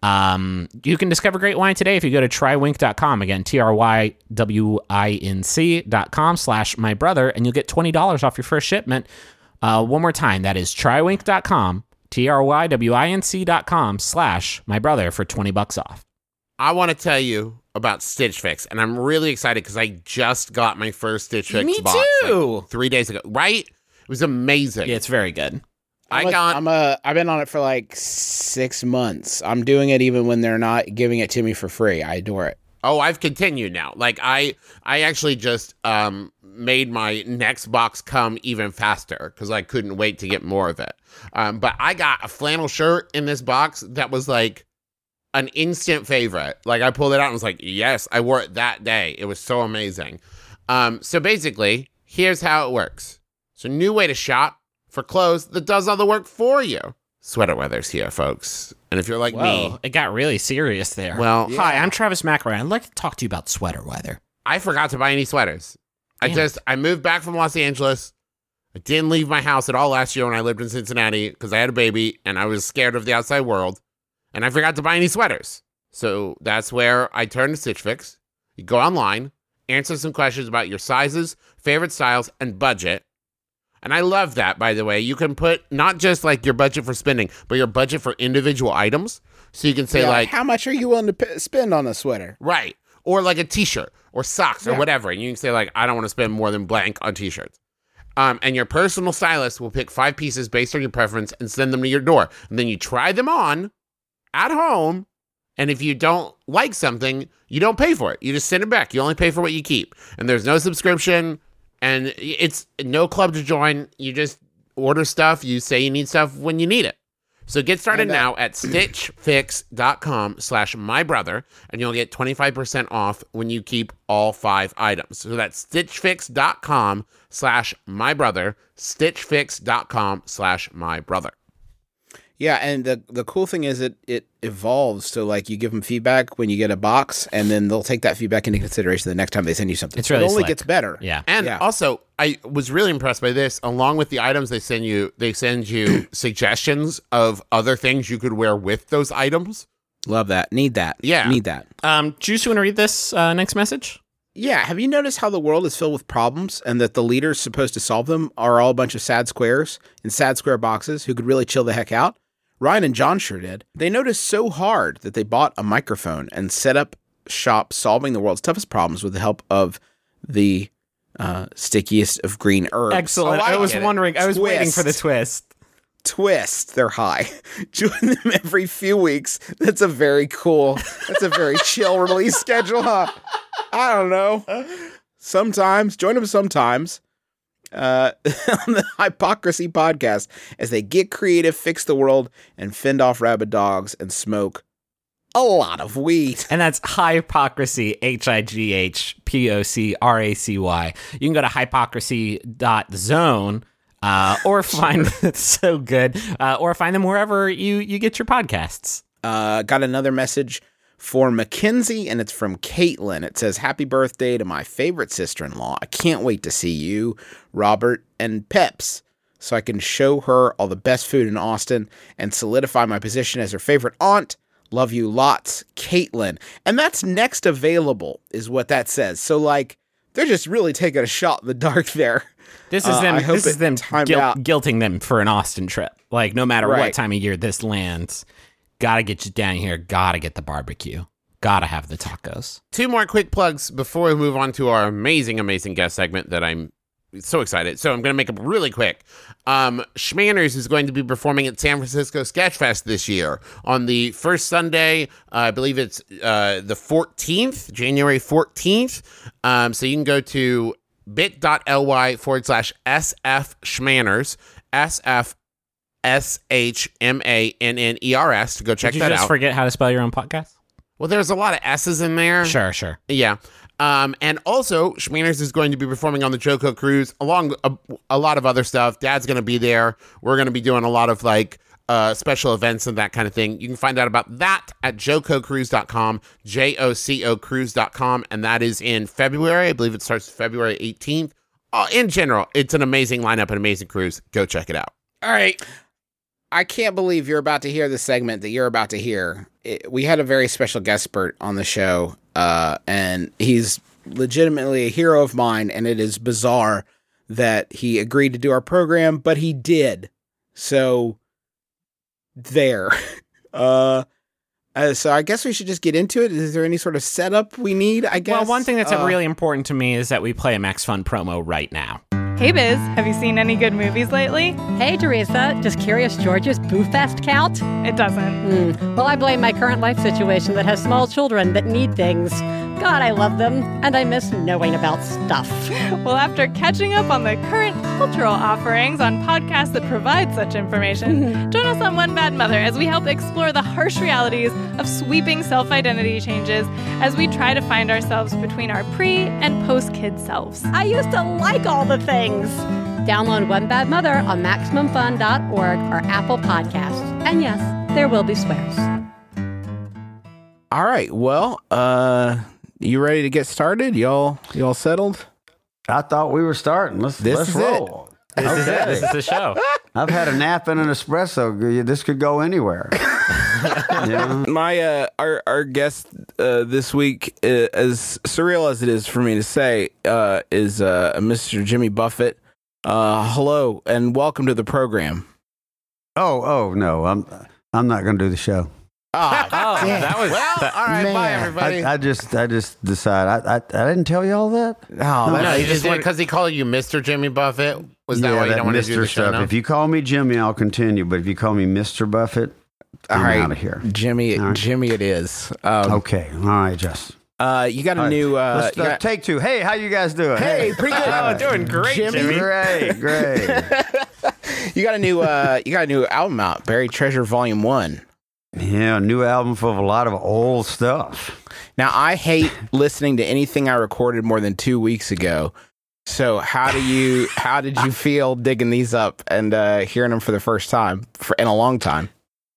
Um, you can discover great wine today if you go to try wink dot com. Again, T R Y W I N C dot com slash my brother, and you'll get twenty dollars off your first shipment. Uh, one more time, that is try wink dot com, T R Y W I N C dot com slash my brother for twenty bucks off. I want to tell you about Stitch Fix, and I'm really excited because I just got my first Stitch Fix Me box too. like, three days ago. Right? It was amazing. Yeah, it's very good. I I'm a- got. I'm a. I've been on it for like six months. I'm doing it even when they're not giving it to me for free. I adore it. Oh, I've continued now. Like I, I actually just um made my next box come even faster because I couldn't wait to get more of it. Um, but I got a flannel shirt in this box that was like an instant favorite. Like I pulled it out and was like, yes, I wore it that day. It was so amazing. Um, so basically, here's how it works. It's a new way to shop for clothes that does all the work for you. Sweater weather's here, folks. And if you're like me, It got really serious there. well, Hi, I'm Travis McElroy. I'd like to talk to you about sweater weather. I forgot to buy any sweaters. I Damn. just, I moved back from Los Angeles. I didn't leave my house at all last year when I lived in Cincinnati because I had a baby and I was scared of the outside world. And I forgot to buy any sweaters. So that's where I turned to Stitch Fix. You go online, answer some questions about your sizes, favorite styles, and budget. And I love that, by the way. You can put not just like your budget for spending, but your budget for individual items. So you can say Yeah, like, how much are you willing to p- spend on a sweater? right. Or like a t-shirt or socks or Yeah. whatever. And you can say like, I don't want to spend more than blank on t-shirts. Um, and your personal stylist will pick five pieces based on your preference and send them to your door. And then you try them on at home. And if you don't like something, you don't pay for it. You just send it back. You only pay for what you keep. And there's no subscription and it's no club to join. You just order stuff. You say you need stuff when you need it. So get started And, uh, now at stitchfix.com slash my brother, and you'll get twenty-five percent off when you keep all five items. So that's stitchfix.com slash my brother, stitchfix.com slash my brother. Yeah, and the the cool thing is it it evolves. So like you give them feedback when you get a box, and then they'll take that feedback into consideration the next time they send you something. It's So really it only slick. gets better. Yeah. And Yeah. also, I was really impressed by this. Along with the items they send you, they send you suggestions of other things you could wear with those items. Love that. Need that. Yeah. Need that. Um, Juice, you want to read this uh, next message? Yeah. Have you noticed how the world is filled with problems and that the leaders supposed to solve them are all a bunch of sad squares in sad square boxes who could really chill the heck out? Ryan and John sure did. They noticed so hard that they bought a microphone and set up shop solving the world's toughest problems with the help of the uh, stickiest of green herbs. Excellent. Oh, I I was get it. wondering. I was waiting Twist. for the twist. Twist, they're high. Join them every few weeks. That's a very cool, that's a very chill release schedule, huh? I don't know. Sometimes, join them sometimes uh, on the Hypocrisy podcast as they get creative, fix the world, and fend off rabid dogs and smoke a lot of weed. And that's Hypocrisy, H I G H P O C R A C Y. You can go to hypocrisy dot zone uh, or find it's so good, uh, or find them wherever you, you get your podcasts. Uh, got another message for Mackenzie, and it's from Caitlin. It says, happy birthday to my favorite sister-in-law. I can't wait to see you, Robert, and Peps, so I can show her all the best food in Austin and solidify my position as her favorite aunt. Love you lots, Caitlin. And that's next available, is what that says. So, like, they're just really taking a shot in the dark there. This is Uh, them. I hope This is it them timed guilt, out. guilting them for an Austin trip. Like no matter what Right. time of year this lands, gotta get you down here. Gotta get the barbecue. Gotta have the tacos. Two more quick plugs before we move on to our amazing, amazing guest segment that I'm so excited. So I'm going to make them really quick. Um, Schmanners is going to be performing at San Francisco Sketchfest this year on the first Sunday. Uh, I believe it's uh, the fourteenth, January fourteenth. Um, so you can go to bit.ly forward slash SF Schmanners, S F S H M A N N E R S to go check Did you that just out. forget how to spell your own podcast? Well, there's a lot of S's in there. Sure, sure. Yeah. Um, and also, Schmanners is going to be performing on the Joko Cruise, along a, a lot of other stuff. Dad's going to be there. We're going to be doing a lot of like uh, special events and that kind of thing. You can find out about that at joco cruise dot com, J O C O cruise dot com, and that is in February. I believe it starts February eighteenth. Uh, in general, it's an amazing lineup, an amazing cruise. Go check it out. All right. I can't believe you're about to hear the segment that you're about to hear. It, we had a very special guest expert on the show, uh, and he's legitimately a hero of mine, and it is bizarre that he agreed to do our program, but he did. So, there. uh, uh, so I guess we should just get into it. Is there any sort of setup we need, I guess? Well, one thing that's uh, really important to me is that we play a Max Fun promo right now. Hey Biz, have you seen any good movies lately? Hey, Teresa, does Curious George's Boo Fest count? It doesn't. Hmm. Well, I blame my current life situation that has small children that need things. God, I love them, and I miss knowing about stuff. Well, after catching up on the current cultural offerings on podcasts that provide such information, join us on One Bad Mother as we help explore the harsh realities of sweeping self-identity changes as we try to find ourselves between our pre- and post-kid selves. I used to like all the things. Download One Bad Mother on Maximum Fun dot org or Apple Podcasts. And yes, there will be swears. All right. Well, uh, you ready to get started? Y'all, y'all settled? I thought we were starting. Let's This let's is roll. This is it. This is the show. I've had a nap and an espresso. This could go anywhere. Yeah. My uh, our our guest uh, this week, uh, as surreal as it is for me to say, uh, is uh, Mister Jimmy Buffett. Uh, hello and welcome to the program. Oh, oh no, I'm I'm not going to do the show. Ah, Oh, that was Well, that- all right, bye, man. everybody. I, I just I just decided. I, I I didn't tell you all that. oh, no, that, you just did because he called you Mister Jimmy Buffett. Was that yeah, why you that don't want to do Mister the show stuff. now? If you call me Jimmy, I'll continue. But if you call me Mister Buffett, I'm all right, out of here. Jimmy. All right. Jimmy, it is. Um, Okay, all right, Jess. uh, you got a All right. new. Uh, Let's you uh, got- take two. Hey, how you guys doing? Hey, pretty good. Oh, doing great, Jimmy. Jimmy. Great, great. you got a new. Uh, you got a new album out, Buried Treasure Volume One. Yeah, new album full of a lot of old stuff. Now, I hate listening to anything I recorded more than two weeks ago. So, how do you? How did you feel digging these up and uh, hearing them for the first time for, in a long time?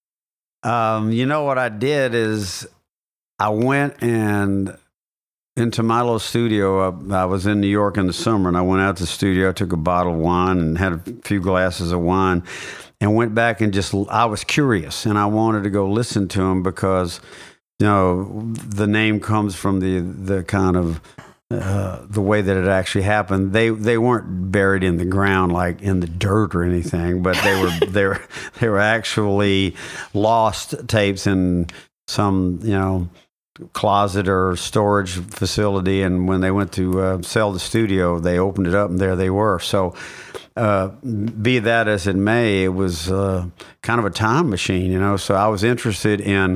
Um, you know what I did is I went and into my little studio. I, I was in New York in the summer, and I went out to the studio, took a bottle of wine, and had a few glasses of wine, and went back and just I was curious, and I wanted to go listen to them because you know the name comes from the the kind of uh, the way that it actually happened. They they weren't buried in the ground like in the dirt or anything, but they were they were they were actually lost tapes in some you know closet or storage facility. And when they went to uh, sell the studio, they opened it up, and there they were. So, uh, be that as it may, it was uh, kind of a time machine, you know. So I was interested in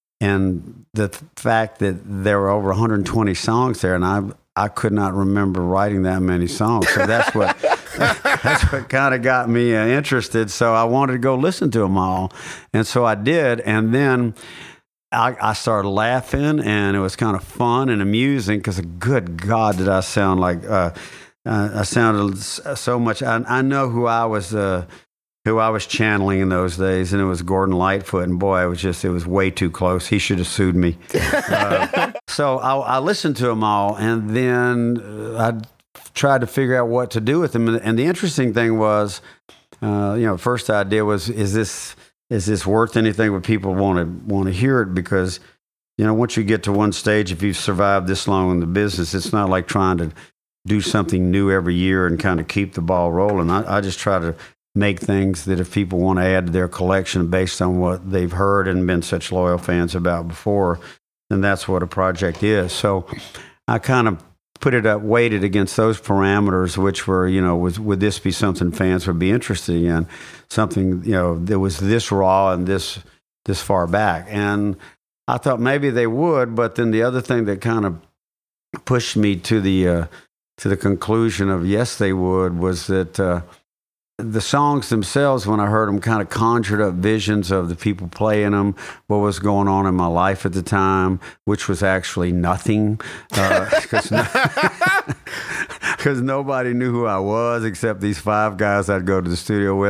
in the fact that there were over one hundred twenty songs there, and I I could not remember writing that many songs. So that's what that's what kind of got me uh, interested. So I wanted to go listen to them all, and so I did, and then I, I started laughing, and it was kind of fun and amusing because, good God, did I sound like uh, uh, I sounded so much. I, I know who I was, uh, who I was channeling in those days, and it was Gordon Lightfoot. And boy, it was just, it was way too close. He should have sued me. uh, so I, I listened to them all, and then uh, I tried to figure out what to do with them. And, and the interesting thing was, uh, you know, first idea was, is this Is this worth anything when people want to want to hear it? Because, you know, once you get to one stage, if you've survived this long in the business, it's not like trying to do something new every year and kind of keep the ball rolling. I, I just try to make things that if people want to add to their collection based on what they've heard and been such loyal fans about before, then that's what a project is. So I kind of put it up, weighted against those parameters, which were, you know, was, would this be something fans would be interested in? Something, you know, that was this raw and this this far back. And I thought maybe they would, but then the other thing that kind of pushed me to the uh, to the conclusion of yes, they would, was that uh, the songs themselves, when I heard them, kind of conjured up visions of the people playing them, what was going on in my life at the time, which was actually nothing, because uh, nobody knew who I was except these five guys I'd go to the studio with.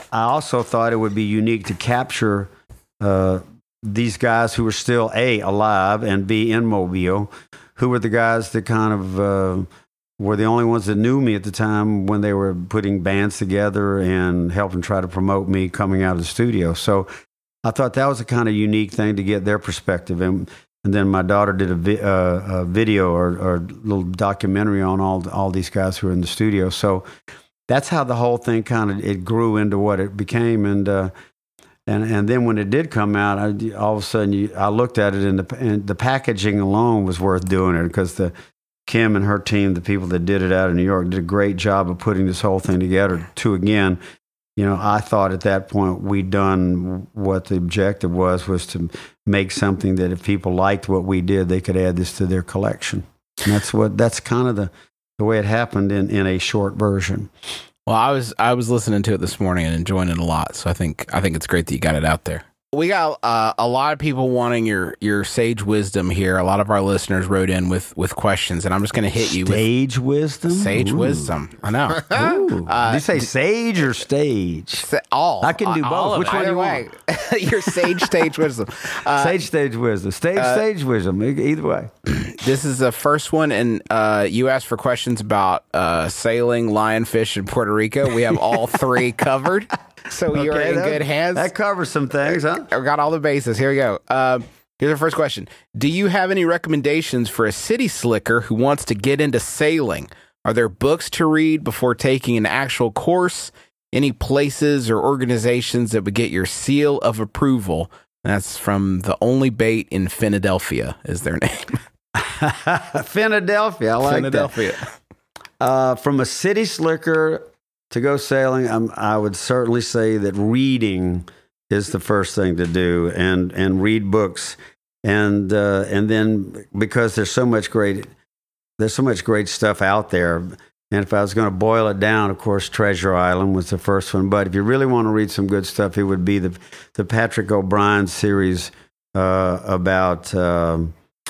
I also thought it would be unique to capture uh, these guys who were still A, alive, and B, in Mobile, who were the guys that kind of uh, were the only ones that knew me at the time when they were putting bands together and helping try to promote me coming out of the studio. So I thought that was a kind of unique thing to get their perspective. And and then my daughter did a, vi- uh, a video or, or little documentary on all all these guys who were in the studio. So that's how the whole thing kind of it grew into what it became. And uh, and and then when it did come out, I, all of a sudden you, I looked at it, and the and the packaging alone was worth doing it, because the Kim and her team, the people that did it out of New York, did a great job of putting this whole thing together. To again, you know, I thought at that point we'd done what the objective was, was to make something that if people liked what we did, they could add this to their collection. And that's what that's kind of the, the way it happened in, in a short version. Well, I was I was listening to it this morning and enjoying it a lot. So I think I think it's great that you got it out there. We got uh, a lot of people wanting your, your sage wisdom here. A lot of our listeners wrote in with, with questions, and I'm just going to hit you Sage with wisdom? sage Ooh. wisdom. I know. Ooh. Uh, Did you say sage or stage? Sa- all. I can do Uh, both. all of Which it. one do you Either want? way. Your sage stage wisdom. Uh, Sage stage wisdom. Stage uh, stage wisdom. E- Either way. This is the first one, and uh, you asked for questions about uh, sailing, lionfish, in Puerto Rico. We have all three covered, so you're Okay, in that- good hands. That covers some things, huh? I got all the bases. Here we go. Um, here's our first question. Do you have any recommendations for a city slicker who wants to get into sailing? Are there books to read before taking an actual course? Any places or organizations that would get your seal of approval? That's from The Only Bait in Philadelphia is their name. Philadelphia. I like Philadelphia. that. Uh, from a city slicker to go sailing, um, I would certainly say that reading is the first thing to do, and and read books, and uh, and then because there's so much great there's so much great stuff out there. And if I was going to boil it down, of course, Treasure Island was the first one. But if you really want to read some good stuff, it would be the the Patrick O'Brien series uh, about um,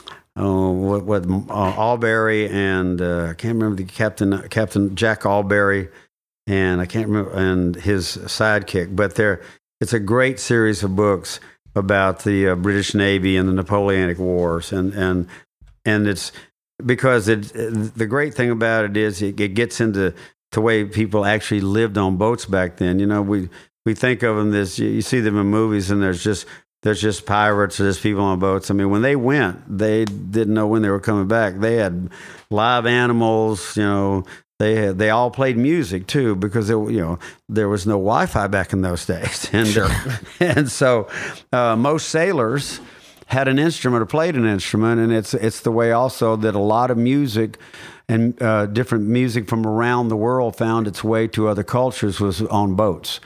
oh, what, what uh, Albury and uh, I can't remember the captain Captain Jack Albury, and I can't remember and his sidekick. But they're it's a great series of books about the uh, British Navy and the Napoleonic Wars, and and and it's. Because it, the great thing about it is it, it gets into the way people actually lived on boats back then. You know, we, we think of them as you, you see them in movies, and there's just there's just pirates or there's people on boats. I mean, when they went, they didn't know when they were coming back. They had live animals. You know, they had, they all played music too, because it, you know there was no Wi-Fi back in those days, and sure. and so uh, most sailors had an instrument or played an instrument, and it's it's the way also that a lot of music and uh, different music from around the world found its way to other cultures was on boats.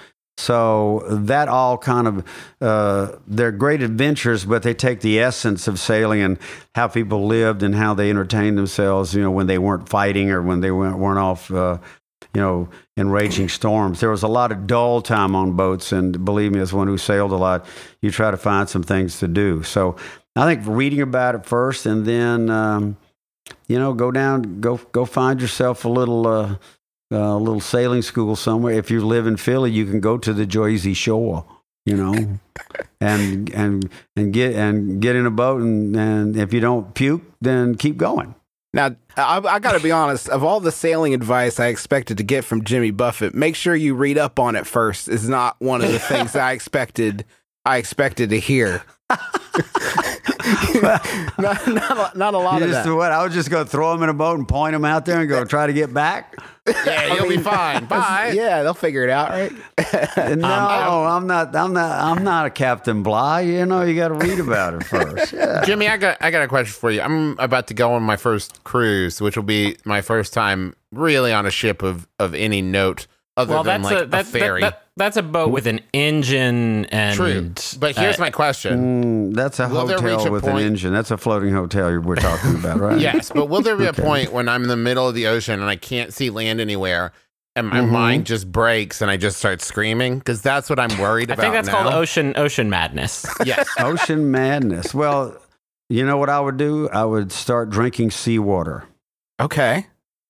So that all kind of, uh, they're great adventures, but they take the essence of sailing and how people lived and how they entertained themselves, you know, when they weren't fighting or when they weren't, weren't off, uh, you know, in raging storms. There was a lot of dull time on boats, and believe me, as one who sailed a lot, you try to find some things to do. So I think reading about it first, and then, um, you know, go down, go go find yourself a little uh, uh, little sailing school somewhere. If you live in Philly, you can go to the Jersey Shore, you know, and and and get and get in a boat, and, and if you don't puke, then keep going. Now, I, I got to be honest, of all the sailing advice I expected to get from Jimmy Buffett, make sure you read up on it first is not one of the things I expected I expected to hear. not, not, a- not a lot You of just, that. what? I was just going to throw them in a boat and point them out there and go try to get back. Yeah, you'll be fine. Bye. Yeah, they'll figure it out, right? No, I'm not. I'm not. I'm not a Captain Bligh. You know, you got to read about it first. Yeah. Jimmy, I got I got a question for you. I'm about to go on my first cruise, which will be my first time really on a ship of, of any note other Well, than that's like a a, that's, ferry. that, that, that's a boat with an engine and True. But here's uh, my question. Mm, that's a Will there reach hotel a with point- an engine. That's a floating hotel we're talking about, right? Yes, but will there be Okay. a point when I'm in the middle of the ocean and I can't see land anywhere, and my Mhm. mind just breaks and I just start screaming? Because that's what I'm worried I about think that's now. called ocean ocean madness. Yes. Ocean madness. Well, you know what I would do? I would start drinking seawater. Okay.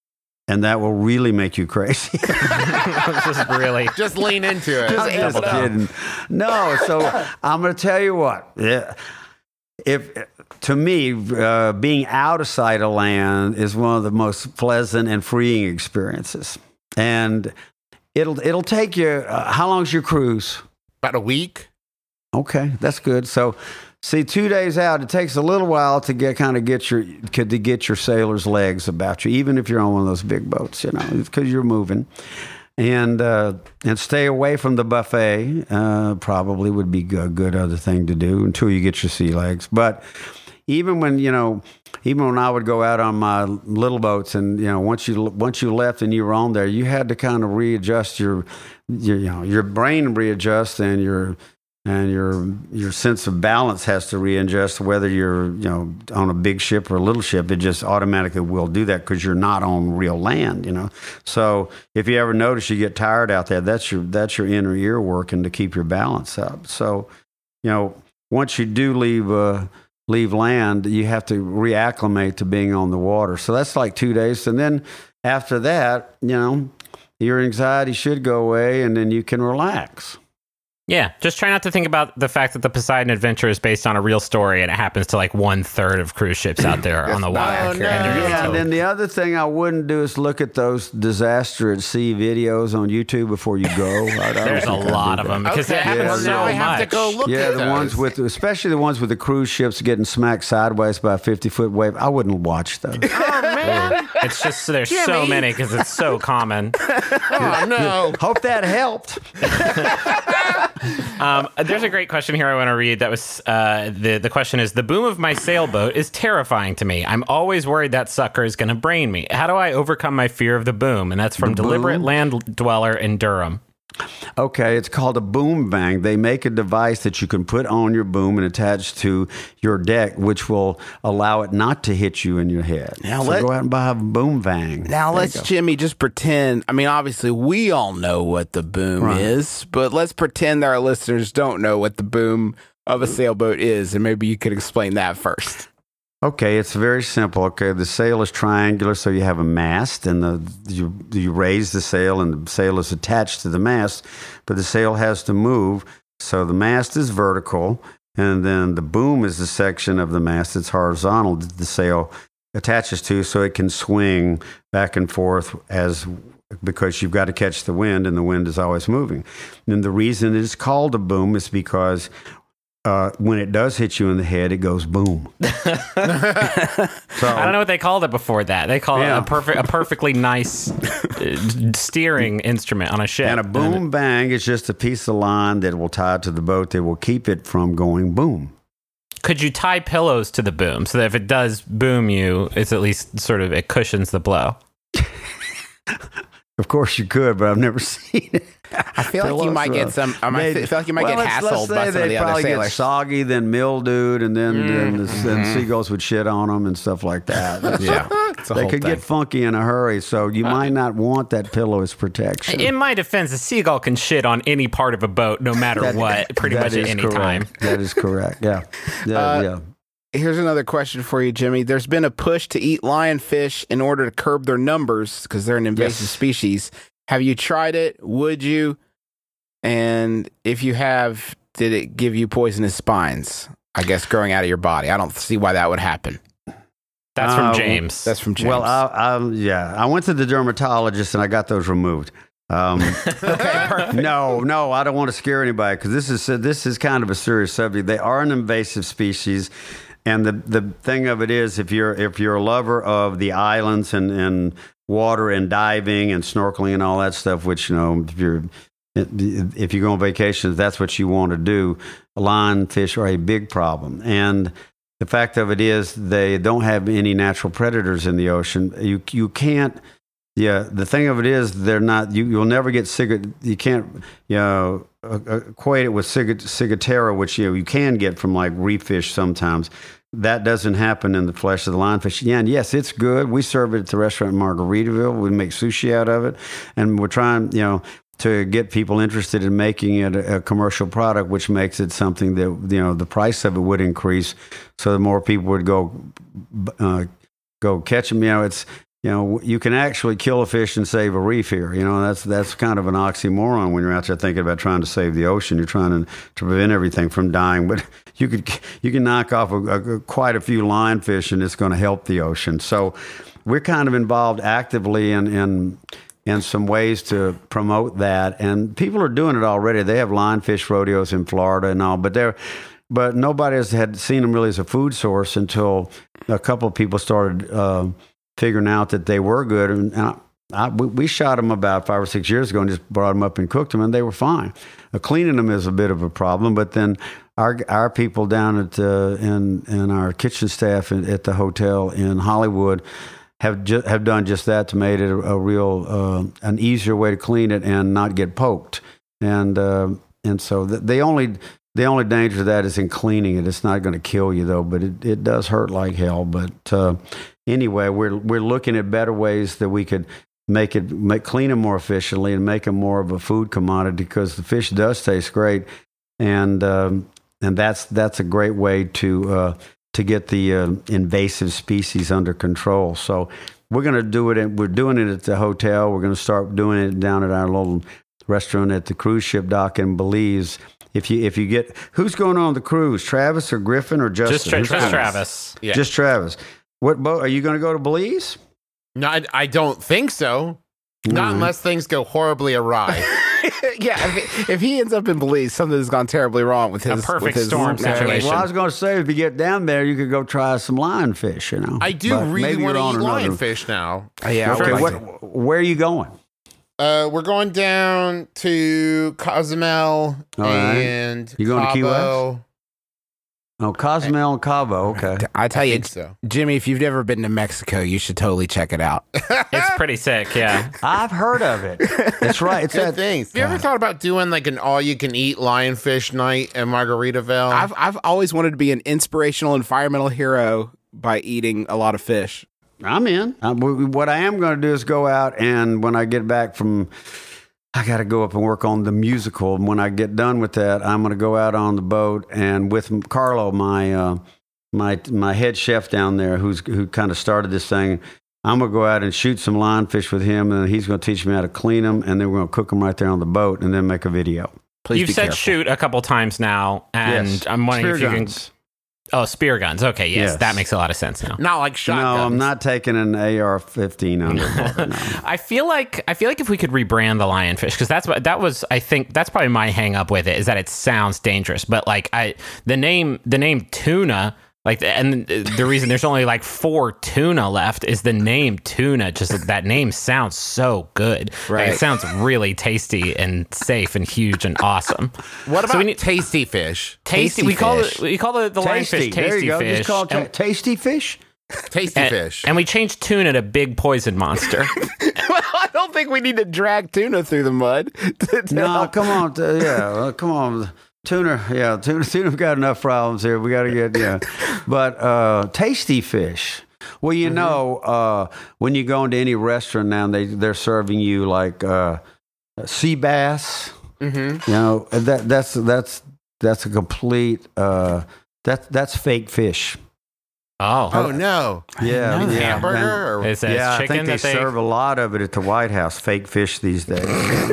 and that will really make you crazy. Just really. Just lean into it. I'm just kidding. No, so I'm going to tell you what. Yeah, if to me, uh, being out of sight of land is one of the most pleasant and freeing experiences, and it'll it'll take you. Uh, how long's your cruise? About a week. Okay, that's good. So, see, two days out, it takes a little while to get kind of get your to get your sailor's legs about you, even if you're on one of those big boats, you know, because you're moving. And uh, and stay away from the buffet. Uh, probably would be a good other thing to do until you get your sea legs. But even when you know, even when I would go out on my little boats, and you know, once you once you left and you were on there, you had to kind of readjust your, your you know your brain readjust and your and your your sense of balance has to readjust. Whether you're you know on a big ship or a little ship, it just automatically will do that because you're not on real land. You know, so if you ever notice you get tired out there, that's your that's your inner ear working to keep your balance up. So, you know, once you do leave uh, leave land, you have to reacclimate to being on the water. So that's like two days, and then after that, you know, your anxiety should go away, and then you can relax. Yeah, just try not to think about the fact that the Poseidon Adventure is based on a real story and it happens to like one third of cruise ships out there on the water. no. And you're Yeah, gonna and then the other thing I wouldn't do is look at those disaster at sea videos on YouTube before you go. I don't There's a think I'd lot do of that. them because Okay, it happens yeah, so now I much. have to go look Yeah, at the those. ones with, especially the ones with the cruise ships getting smacked sideways by a fifty foot wave. I wouldn't watch those. Oh man. It's just there's so Jimmy. many because it's so common. Oh no. Hope that helped. Um, there's a great question here I want to read. That was uh, the the question is: the boom of my sailboat is terrifying to me. I'm always worried that sucker is going to brain me. How do I overcome my fear of the boom? And that's from The Deliberate boom? Land Dweller in Durham. Okay, it's called a boom bang. They make a device that you can put on your boom and attach to your deck, which will allow it not to hit you in your head. Now so let- go out and buy a boom bang. Now There let's you go. Jimmy just pretend. I mean, obviously we all know what the boom Right. is, but let's pretend that our listeners don't know what the boom of a sailboat is, and maybe you could explain that first. Okay, it's very simple. Okay, the sail is triangular, so you have a mast, and the you you raise the sail, and the sail is attached to the mast, but the sail has to move. So the mast is vertical, and then the boom is the section of the mast that's horizontal that the sail attaches to, so it can swing back and forth as because you've got to catch the wind, and the wind is always moving. And the reason it's called a boom is because Uh, when it does hit you in the head, it goes boom. so, I don't know what they called it before that. They call Yeah. it a perfect, a perfectly nice uh, steering instrument on a ship. And a boom bang is just a piece of line that will tie to the boat that will keep it from going boom. Could you tie pillows to the boom so that if it does boom you, it's at least sort of it cushions the blow? Of course you could, but I've never seen it. I feel like you might get some. I might They'd- feel like you might well, get let's- let's hassled say by some of they'd the other probably sailors. get soggy, then mildewed, and then, then the, Mm-hmm. then seagulls would shit on them and stuff like that. Yeah, it's a They whole could thing. get funky in a hurry, so you might not want that pillow as protection. In my defense, a seagull can shit on any part of a boat, no matter That- what, pretty that much at is any correct. time. That is correct. Yeah, yeah, Uh, yeah. Here's another question for you, Jimmy. There's been a push to eat lionfish in order to curb their numbers because they're an invasive Yes. species. Have you tried it? Would you? And if you have, did it give you poisonous spines? I guess growing out of your body. I don't see why that would happen. That's Uh, from James. That's from James. Well, I, I, yeah, I went to the dermatologist and I got those removed. Um, okay, perfect. no, no, I don't want to scare anybody because this is this is kind of a serious subject. They are an invasive species, and the the thing of it is, if you're if you're a lover of the islands and, and water and diving and snorkeling and all that stuff, which you know, if you're if you go on vacation, that's what you want to do. Lionfish are a big problem, and the fact of it is, they don't have any natural predators in the ocean. You you can't. Yeah, the thing of it is, they're not. You you'll never get cig. You can't you know uh, equate it with cig- ciguatera, which you know, you can get from like reef fish sometimes. That doesn't happen in the flesh of the lionfish. Yeah, and yes, it's good. We serve it at the restaurant in Margaritaville. We make sushi out of it, and we're trying, you know, to get people interested in making it a, a commercial product, which makes it something that, you know, the price of it would increase, so the more people would go uh, go catch them. You know, it's you know, you can actually kill a fish and save a reef here. You know, that's that's kind of an oxymoron when you're out there thinking about trying to save the ocean. You're trying to, to prevent everything from dying, but you could you can knock off a, a, quite a few lionfish, and it's going to help the ocean. So we're kind of involved actively in in in some ways to promote that, and people are doing it already. They have lionfish rodeos in Florida and all, but they're but nobody has had seen them really as a food source until a couple of people started. Uh, figuring out that they were good. And I, I, we, we shot them about five or six years ago and just brought them up and cooked them, and they were fine. Uh, cleaning them is a bit of a problem, but then our our people down at uh, in and our kitchen staff in, at the hotel in Hollywood have ju- have done just that to make it a, a real uh, an easier way to clean it and not get poked. And uh, and so the, the only the only danger of that is in cleaning it. It's not going to kill you though, but it, it does hurt like hell. But uh, anyway, we're we're looking at better ways that we could make it make clean them more efficiently and make them more of a food commodity, because the fish does taste great, and um, and that's that's a great way to uh, to get the uh, invasive species under control. So we're going to do it. And we're doing it at the hotel. We're going to start doing it down at our little restaurant at the cruise ship dock in Belize. If you if you get who's going on the cruise, Travis or Griffin or Justin? Just, tra- Who's just going? Travis. Yeah. Just Travis. What boat are you going to go to Belize? No, I, I don't think so. Not Mm. unless things go horribly awry. Yeah, if, if he ends up in Belize, something's gone terribly wrong with his perfect with his storm navigation. situation. Well, I was going to say, if you get down there, you could go try some lionfish. You know, I do But really maybe want to you're eat on another- lionfish now. Uh, yeah, I would Okay, like what, to. where are you going? Uh, we're going down to Cozumel All right. and You going to Key Cabo. Oh, Cozumel and Cabo. Okay. I tell I you, think so. Jimmy, if you've never been to Mexico, you should totally check it out. It's pretty sick, yeah. I've heard of it. That's right. It's Good that things. Have you ever thought about doing like an all-you-can-eat lionfish night in Margaritaville? I've I've always wanted to be an inspirational environmental hero by eating a lot of fish. I'm in. i what I am going to do is go out, and when I get back from, I got to go up and work on the musical. And when I get done with that, I'm going to go out on the boat, and with Carlo, my uh, my my head chef down there, who's who kind of started this thing, I'm going to go out and shoot some lionfish with him, and he's going to teach me how to clean them, and then we're going to cook them right there on the boat, and then make a video. Please You've be said careful. shoot a couple times now, and Yes. I'm wondering Spear if you guns. can. Oh, spear guns. Okay, yes, Yes. that makes a lot of sense now. Not like No, shotguns. I'm not taking an A R fifteen underwater. No. I feel like I feel like if we could rebrand the lionfish, because that's what that was. I think that's probably my hang up with it, is that it sounds dangerous. But like I, the name the name tuna, like, and the reason there's only like four tuna left is the name tuna. Just that name sounds so good. Like, Right. it sounds really tasty and safe and huge and awesome. What about So we need- tasty fish? Tasty. Tasty we call fish. it. We call the, the Tasty. lionfish There tasty you go. fish. Just call it ta- and, tasty fish. Tasty and- fish. and we changed tuna to big poison monster. Well, I don't think we need to drag tuna through the mud. to- to No, help. come on. t- yeah, well, come on. Tuna, yeah, tuna, tuna's got enough problems here. We got to get, yeah. But uh, tasty fish. Well, you know, uh, when you go into any restaurant now, they, they're serving you like uh, sea bass. Mm-hmm. You know, that that's that's that's a complete, uh, that, that's fake fish. Oh, Oh, no. Yeah. know that. yeah. Hamburger? And- Or, Is that yeah, I chicken think they that they serve a lot of it at the White House, fake fish these days.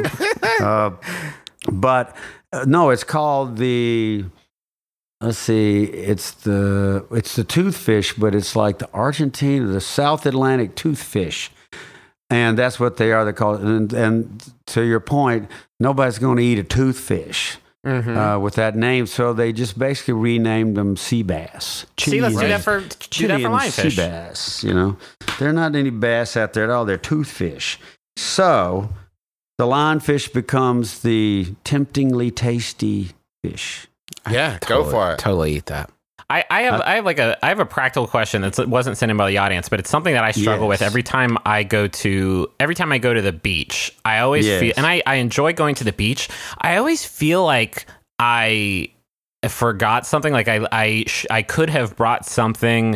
uh, but uh, no, it's called the. Let's see, it's the it's the toothfish, but it's like the Argentine, the South Atlantic toothfish, and that's what they are. They call it. And, and to your point, nobody's going to eat a toothfish. Mhm. Uh, with that name, so they just basically renamed them sea bass. See, let's do Chilean- that for do that for Chilean lionfish. sea bass. You know, there are not any bass out there at all. They're toothfish. So the lionfish becomes the temptingly tasty fish. yeah, go Totally- for it. Totally eat that. I, I have I have like a I have a practical question that wasn't sent in by the audience, but it's something that I struggle Yes. with every time I go to every time I go to the beach. I always Yes. feel, and I, I enjoy going to the beach. I always feel like I forgot something. Like I I sh- I could have brought something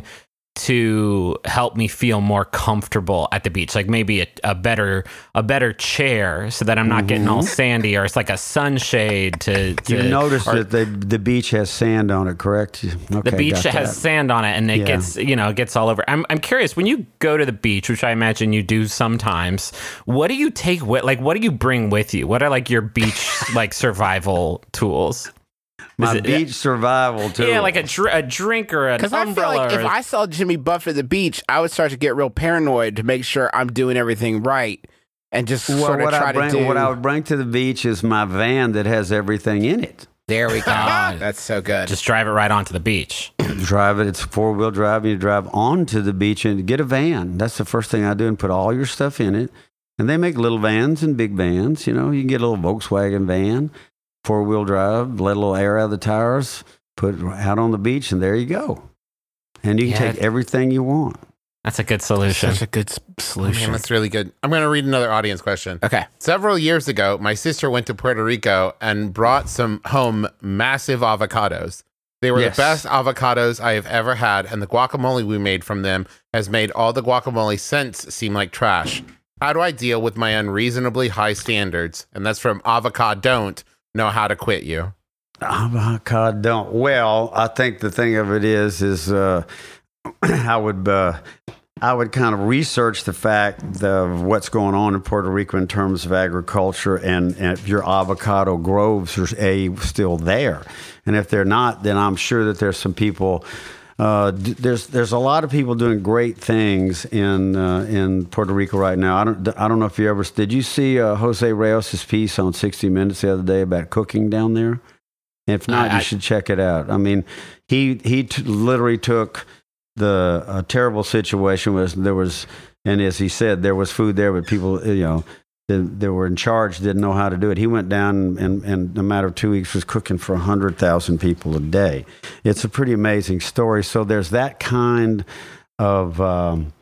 to help me feel more comfortable at the beach, like maybe a, a better a better chair so that I'm not getting all sandy, or it's like a sunshade to, to You notice or that the the beach has sand on it, correct? Okay, the beach got has that. sand on it, and it Yeah. gets you know it gets all over. I'm I'm curious, when you go to the beach, which I imagine you do sometimes, what do you take with, like what do you bring with you? What are like your beach like survival tools? My Is it- beach survival tool. Yeah, like a, dr- a drink or an Because I feel umbrella. like if or- I saw Jimmy Buffett at the beach, I would start to get real paranoid to make sure I'm doing everything right and just well, sort of what try I bring, to do. what I would bring to the beach is my van that has everything in it. There we go. That's so good. just drive it right onto the beach. Drive it. It's four wheel drive. You drive onto the beach and get a van. That's the first thing I do, and put all your stuff in it. And they make little vans and big vans. You know, you can get a little Volkswagen van, four wheel drive, let a little air out of the tires, put it out on the beach, and there you go. And you can Yeah. take everything you want. That's a good solution. Such a good s- Man, solution. that's really good. I'm going to read another audience question. Okay. Several years ago, my sister went to Puerto Rico and brought some home massive avocados. They were Yes. the best avocados I have ever had, and the guacamole we made from them has made all the guacamole since seem like trash. How do I deal with my unreasonably high standards? And that's from Avocado Don't Know How to Quit You. Oh my God, don't. Well, I think the thing of it is, is uh, I would, uh, I would kind of research the fact of what's going on in Puerto Rico in terms of agriculture, and, and if your avocado groves are a still there, and if they're not, then I'm sure that there's some people. Uh, d- there's there's a lot of people doing great things in uh, in Puerto Rico right now. I don't I don't know if you ever did you see uh, Jose Reyes' piece on sixty minutes the other day about cooking down there? If not, I- you I- should check it out. I mean, he he t- literally took the uh, terrible situation was there was, and as he said, there was food there, but people, you know, that, that were in charge didn't know how to do it. He went down and, and in a matter of two weeks was cooking for one hundred thousand people a day. It's a pretty amazing story. So there's that kind of um,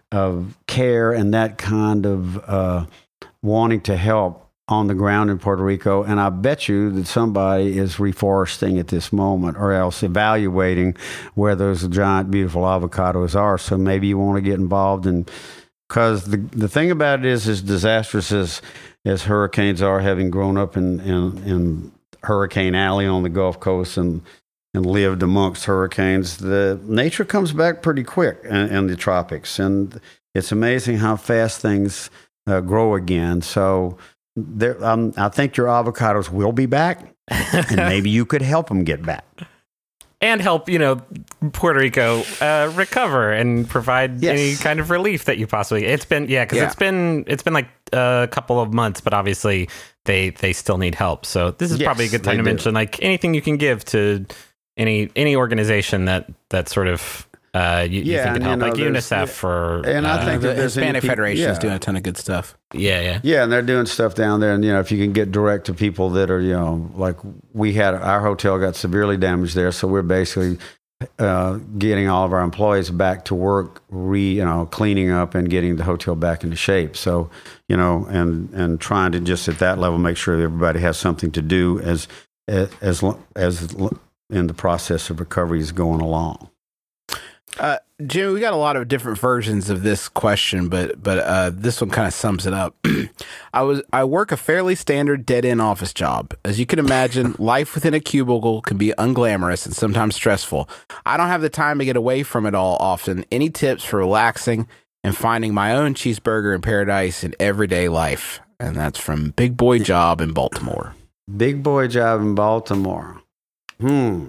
of care and that kind of uh, wanting to help on the ground in Puerto Rico, and I bet you that somebody is reforesting at this moment, or else evaluating where those giant, beautiful avocados are. So maybe you want to get involved in, because the the thing about it is, as disastrous as as hurricanes are, having grown up in in, in Hurricane Alley on the Gulf Coast and and lived amongst hurricanes, the nature comes back pretty quick in, in the tropics, and it's amazing how fast things uh, grow again. So. There, um, I think your avocados will be back, and maybe you could help them get back. And help, you know, Puerto Rico uh, recover and provide Yes. any kind of relief that you possibly. It's been, yeah, because Yeah. it's been it's been like a couple of months, but obviously they they still need help. So this is Yes, probably a good time they to do. mention like anything you can give to any any organization that that sort of uh, you, you Yeah, think and, can you help, know, like there's- UNICEF or and I uh, think the that there's any Hispanic peop- Federation is yeah. doing a ton of good stuff. yeah, yeah. Yeah, and they're doing stuff down there, and you know, if you can get direct to people that are, you know, like we had our hotel got severely damaged there, so we're basically uh, getting all of our employees back to work, re, you know, cleaning up and getting the hotel back into shape. So, you know, and and trying to just at that level make sure that everybody has something to do as as lo- as lo- in the process of recovery is going along. Uh, Jimmy, we got a lot of different versions of this question, but but uh, this one kind of sums it up. I was I work a fairly standard dead end office job. As you can imagine, life within a cubicle can be unglamorous and sometimes stressful. I don't have the time to get away from it all often. Any tips for relaxing and finding my own cheeseburger in paradise in everyday life? And that's from Big Boy Job in Baltimore. Big boy job in Baltimore. Hmm.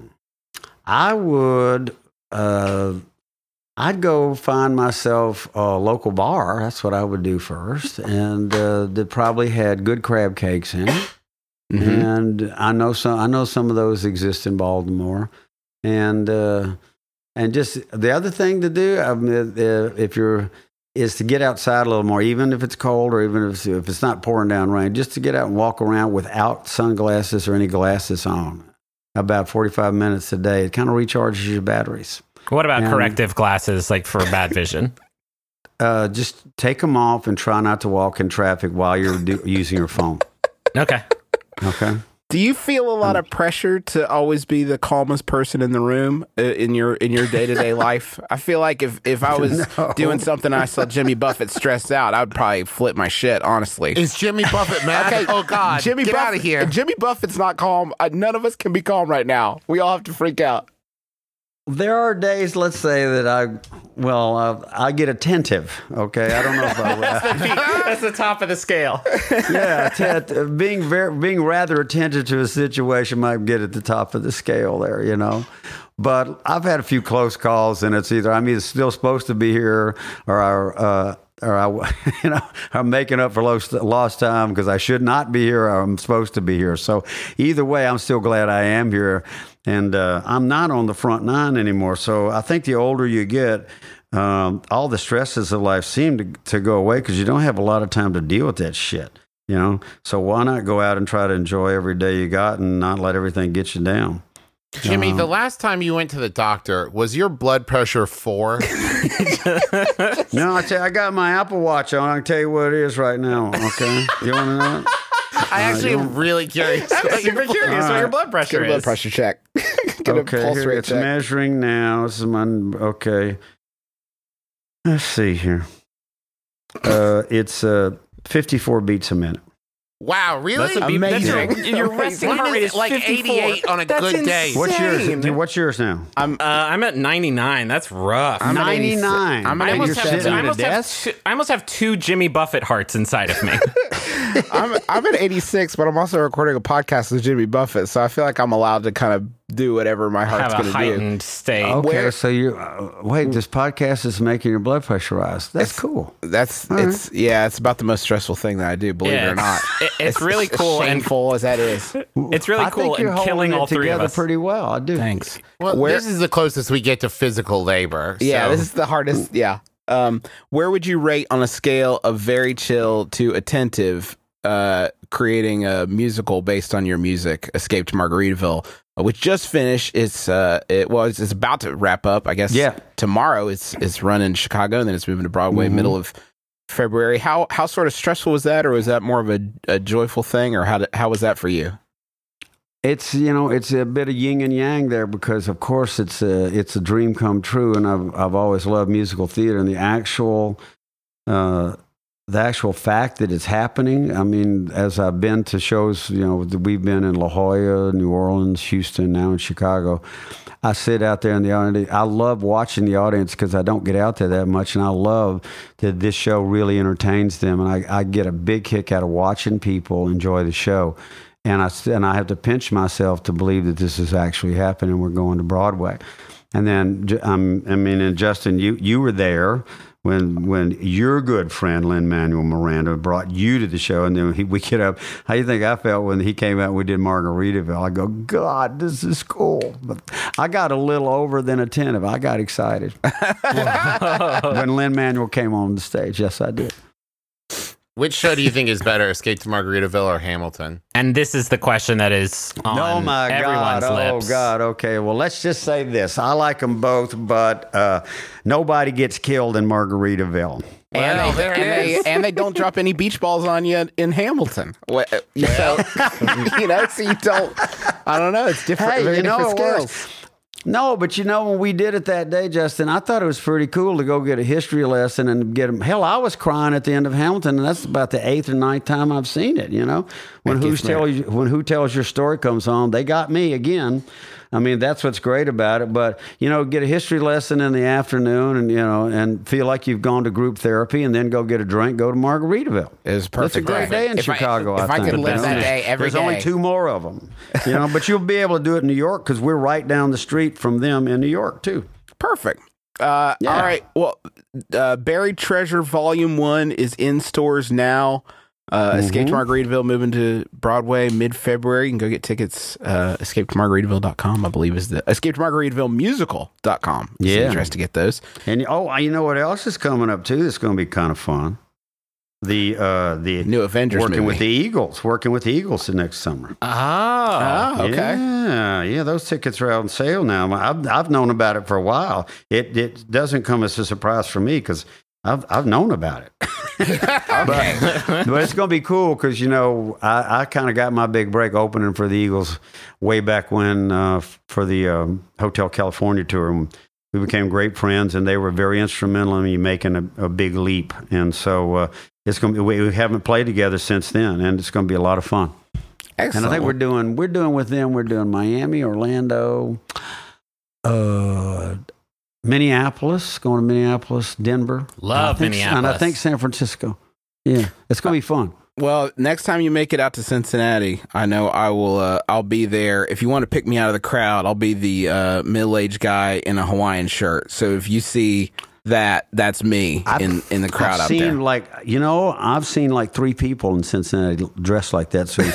I would. Uh, I'd go find myself a local bar. That's what I would do first, and uh, that probably had good crab cakes in it. Mhm. And I know some. I know some of those exist in Baltimore, and uh, and just the other thing to do, I mean, uh, if you're, is to get outside a little more, even if it's cold or even if it's, if it's not pouring down rain, just to get out and walk around without sunglasses or any glasses on. About forty-five minutes a day, it kind of recharges your batteries. What about And- corrective glasses, like for bad vision? Uh, just take them off and try not to walk in traffic while you're do- using your phone. Okay. Okay. Do you feel a lot of pressure to always be the calmest person in the room uh, in your in your day to day life? I feel like if, if I was No. doing something and I saw Jimmy Buffett stressed out, I would probably flip my shit. Honestly, Is Jimmy Buffett mad? Oh God! Jimmy get Buffett, out of here! Jimmy Buffett's not calm. Uh, none of us can be calm right now. We all have to freak out. There are days, let's say, that I, well, uh, I get attentive. Okay, I don't know if I. That's the top of the scale. yeah, t- being very, being rather attentive to a situation might get at the top of the scale there, you know. But I've had a few close calls, and it's either I'm either still supposed to be here, or I, uh, or I, you know, I'm making up for lost, lost time because I should not be here, or I'm supposed to be here. So either way, I'm still glad I am here, and uh, I'm not on the front nine anymore. So I think the older you get, um, all the stresses of life seem to, to go away because you don't have a lot of time to deal with that shit. You know, so why not go out and try to enjoy every day you got and not let everything get you down? Jimmy, Um, the last time you went to the doctor, was your blood pressure four? No, I tell you, I got my Apple Watch on. I can tell you what it is right now. Okay, you want to know it? I actually you am really curious. I'm super curious what your blood pressure Get a blood is. pressure check. Get a Okay, pulse here, rate it's check. measuring now. This is my okay. Let's see here. Uh, it's uh, fifty-four beats a minute. Wow, really? That's a beat- that's your- Amazing. your resting Mine heart rate is is like fifty-four. eighty-eight on a That's good day. insane. What's yours? What's yours now? I'm Uh, I'm at ninety-nine. That's rough. I'm at eighty-six. ninety-nine. I'm at I almost, You're have, sitting I, at a almost have desk? two, I almost have two Jimmy Buffett hearts inside of me. I'm I'm at eighty-six, but I'm also recording a podcast with Jimmy Buffett, so I feel like I'm allowed to kind of do whatever my heart's have a going to do. heightened state. Okay, Where- so you uh, wait. This podcast is making your blood pressure rise. That's It's- cool. That's it's yeah, it's about the most stressful thing that I do, believe Yeah, it or not. it's- it- it's really cool and- shameful as that is. It's really I cool think you're and holding killing it all three of together us. pretty well. I do. Thanks. Well, Where- this is the closest we get to physical labor. Yeah, so- this is the hardest. Yeah. Um, where would you rate on a scale of very chill to attentive, uh, creating a musical based on your music, Escape to Margaritaville, which just finished? It's uh, it was it's about to wrap up. I guess. Yeah. Tomorrow it's it's running in Chicago, and then it's moving to Broadway Mhm. middle of February. How how sort of stressful was that, or was that more of a, a joyful thing, or how did, how was that for you? It's you know it's a bit of yin and yang there because of course it's a it's a dream come true, and I've I've always loved musical theater, and the actual uh, the actual fact that it's happening. I mean, as I've been to shows, you know, that we've been in La Jolla, New Orleans, Houston, now in Chicago. I sit out there in the audience. I love watching the audience because I don't get out there that much, and I love that this show really entertains them, and I, I get a big kick out of watching people enjoy the show. And I and I have to pinch myself to believe that this is actually happening. We're going to Broadway, and then um, I mean, and Justin, you you were there when when your good friend Lin-Manuel Miranda brought you to the show, and then he, we get up. How do you think I felt when he came out and we did Margaritaville? I go, God, this is cool. But I got a little over than attentive. I got excited when Lin-Manuel came on the stage. Yes, I did. Which show do you think is better, Escape to Margaritaville or Hamilton? And this is the question that is on Oh my everyone's God! lips. Oh God! Okay, well, let's just say this: I like them both, but uh, nobody gets killed in Margaritaville. And, Well, they, there and, it they, is. and they don't drop any beach balls on you in Hamilton. Well, you, so, you know, so you don't. I don't know. It's different. Hey, very you know different it scales. works. No, but you know, when we did it that day, Justin, I thought it was pretty cool to go get a history lesson and get them. Hell, I was crying at the end of Hamilton, and that's about the eighth or ninth time I've seen it. You know, when Thank you, who's tell you, when Who Tells Your Story comes on, they got me again. I mean, that's what's great about it. But you know, get a history lesson in the afternoon, and you know, and feel like you've gone to group therapy, and then go get a drink, go to Margaritaville. It was That's a perfect. great day in If I- Chicago. if I think. could live You know, that there's- day every There's only day. two more of them, you know. But you'll be able to do it in New York because we're right down the street from them in New York too. Perfect. Uh, Yeah. All right. Well, uh, Buried Treasure Volume One is in stores now. Uh, Escape to Margaritaville moving to Broadway mid February. You can go get tickets. Uh, escape to margaritaville dot com, I believe, is the Escape to Margaritaville musical dot com. It's Yeah. interesting to get those. And oh, you know what else is coming up too? That's going to be kind of fun. The uh, the New Avengers working movie. with the Eagles, working with the Eagles the next summer. Oh. Oh, okay. Yeah, yeah, those tickets are out on sale now. I've I've known about it for a while. It it doesn't come as a surprise for me because I've I've known about it. but, but it's going to be cool because, you know, I, I kind of got my big break opening for the Eagles way back when uh, for the um, Hotel California tour. And we became great friends, and they were very instrumental in me making a, a big leap. And so uh, it's going to be, we, we haven't played together since then, and it's going to be a lot of fun. Excellent. And I think we're doing we're doing with them. We're doing Miami, Orlando, uh, Minneapolis. Going to Minneapolis, Denver. Love I think, Minneapolis. and I think San Francisco. Yeah, it's going to be fun. Well, next time you make it out to Cincinnati, I know I will. Uh, I'll be there. If you want to pick me out of the crowd, I'll be the uh, middle-aged guy in a Hawaiian shirt. So if you see that, that's me in, in the crowd I've out seen there. like you know I've seen like three people in Cincinnati dressed like that. So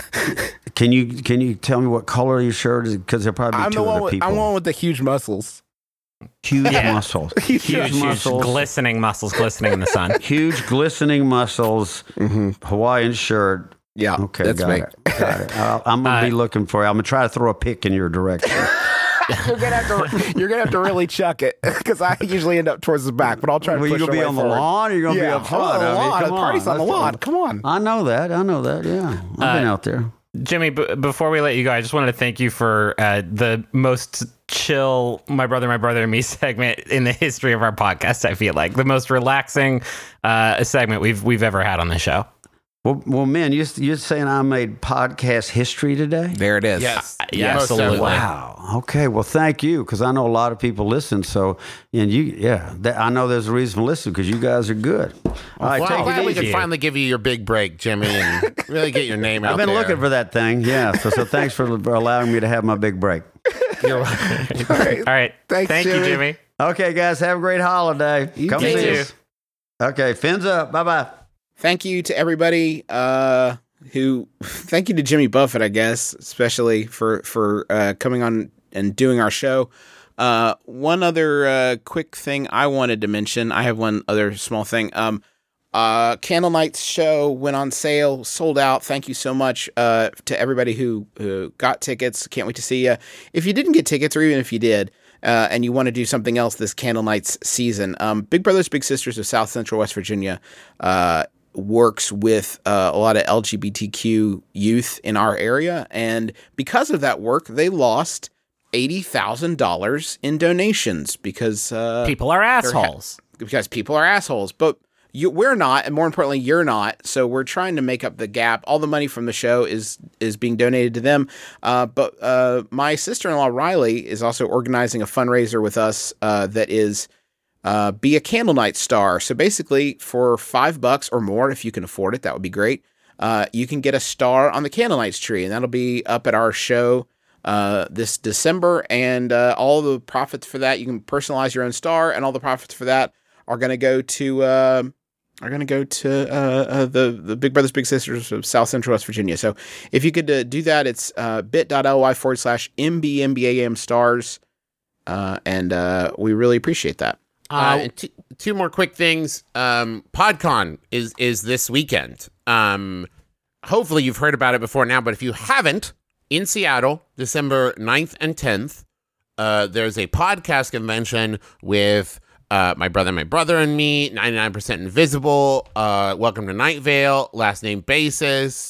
can you can you tell me what color your shirt is? Because there'll probably be I'm two the one other with, people. I'm the one with the huge muscles. Huge Yeah. muscles. Huge, huge, muscles. glistening muscles glistening in the sun. Huge glistening muscles. Hawaiian shirt. Yeah, Okay, that's got me. it. Got it. I'll, I'm gonna be Uh, looking for you. I'm gonna try to throw a pick in your direction. You're gonna have to. You're gonna have to really chuck it because I usually end up towards the back. But I'll try to Well, you push gonna be our way on the forward. lawn, or you gonna Yeah, be up front? on the I mean, lawn. come The party's on the Let's- lawn. Come on. I know that. I know that. Yeah, I've been Uh, out there. Jimmy, b- before we let you go, I just wanted to thank you for uh, the most chill "My Brother, My Brother and Me" segment in the history of our podcast. I feel like the most relaxing uh, segment we've we've ever had on the show. Well, well, man, you you're saying I made podcast history today? There it is. Yes. Yeah, Most absolutely. definitely. Wow. Okay. Well, thank you, because I know a lot of people listen. So, and you, yeah, that, I know there's a reason to listen because you guys are good. All right, Well, I'm take glad it we easy. could finally give you your big break, Jimmy, and really get your name out I've been there. looking for that thing. Yeah. So, so thanks for, for allowing me to have my big break. You're welcome. All right. All right, Thanks, thank you, Jimmy. Jimmy. Okay, guys, have a great holiday. Come too. see You us. Okay, fins up. Bye bye. Thank you to everybody uh, who. Thank you to Jimmy Buffett, I guess, especially for for uh, coming on and doing our show. Uh, one other uh, quick thing I wanted to mention. I have one other small thing. Um, uh, Candle Night's show went on sale, sold out. Thank you so much uh, to everybody who, who got tickets. Can't wait to see you. If you didn't get tickets, or even if you did, uh, and you want to do something else this Candle Nights season, um, Big Brothers Big Sisters of South Central West Virginia uh, works with uh, a lot of L G B T Q youth in our area, and because of that work, they lost eighty thousand dollars in donations because uh, People are they're ha- assholes. because people are assholes, but you, we're not, and more importantly, you're not. So we're trying to make up the gap. All the money from the show is is being donated to them. Uh, but uh, my sister-in-law Riley is also organizing a fundraiser with us uh, that is uh, be a Candle Night star. So basically, for five bucks or more, if you can afford it, that would be great. Uh, you can get a star on the Candle Nights tree, and that'll be up at our show uh, this December. And uh, all the profits for that, you can personalize your own star, and all the profits for that are going to go to uh, are going to go to uh, uh, the the Big Brothers Big Sisters of South Central West Virginia. So if you could uh, do that, it's uh, bit.ly forward slash mbmbam stars, uh, and uh, we really appreciate that. Uh, and t- two more quick things. Um, PodCon is is this weekend. Um, hopefully you've heard about it before now, but if you haven't, in Seattle, December ninth and tenth, uh, there's a podcast convention with uh, my brother, my brother and me, ninety-nine percent Invisible, uh, Welcome to Night Vale, Last Name Basis,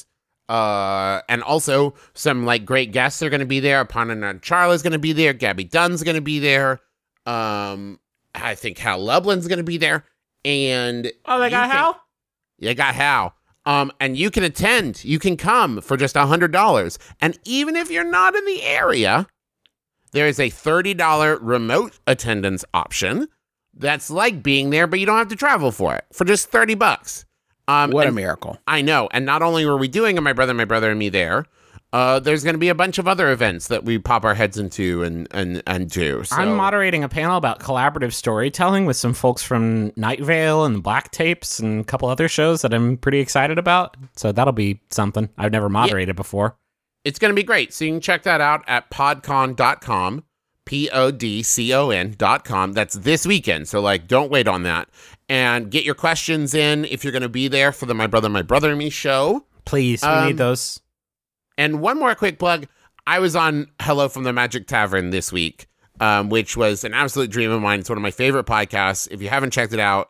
uh, and also some like great guests are going to be there. Aparna Charla's going to be there. Gabby Dunn's going to be there. Um, I think Hal Lublin's going to be there. And Oh, they you got can- Hal? You got Hal. Um, and you can attend. You can come for just one hundred dollars. And even if you're not in the area, there is a thirty dollars remote attendance option that's like being there, but you don't have to travel for it for just thirty bucks. Um, What a and- miracle! I know. And not only were we doing a My Brother, My Brother and Me there, uh, there's going to be a bunch of other events that we pop our heads into and and, and do. So. I'm moderating a panel about collaborative storytelling with some folks from Night Vale and Black Tapes and a couple other shows that I'm pretty excited about. So that'll be something. I've never moderated before. It's going to be great. So you can check that out at podcon dot com, P O D C O N dot com. That's this weekend. So, like, don't wait on that. And get your questions in if you're going to be there for the My Brother, My Brother and Me show. Please, we Um, need those. And one more quick plug. I was on Hello from the Magic Tavern this week, um, which was an absolute dream of mine. It's one of my favorite podcasts. If you haven't checked it out,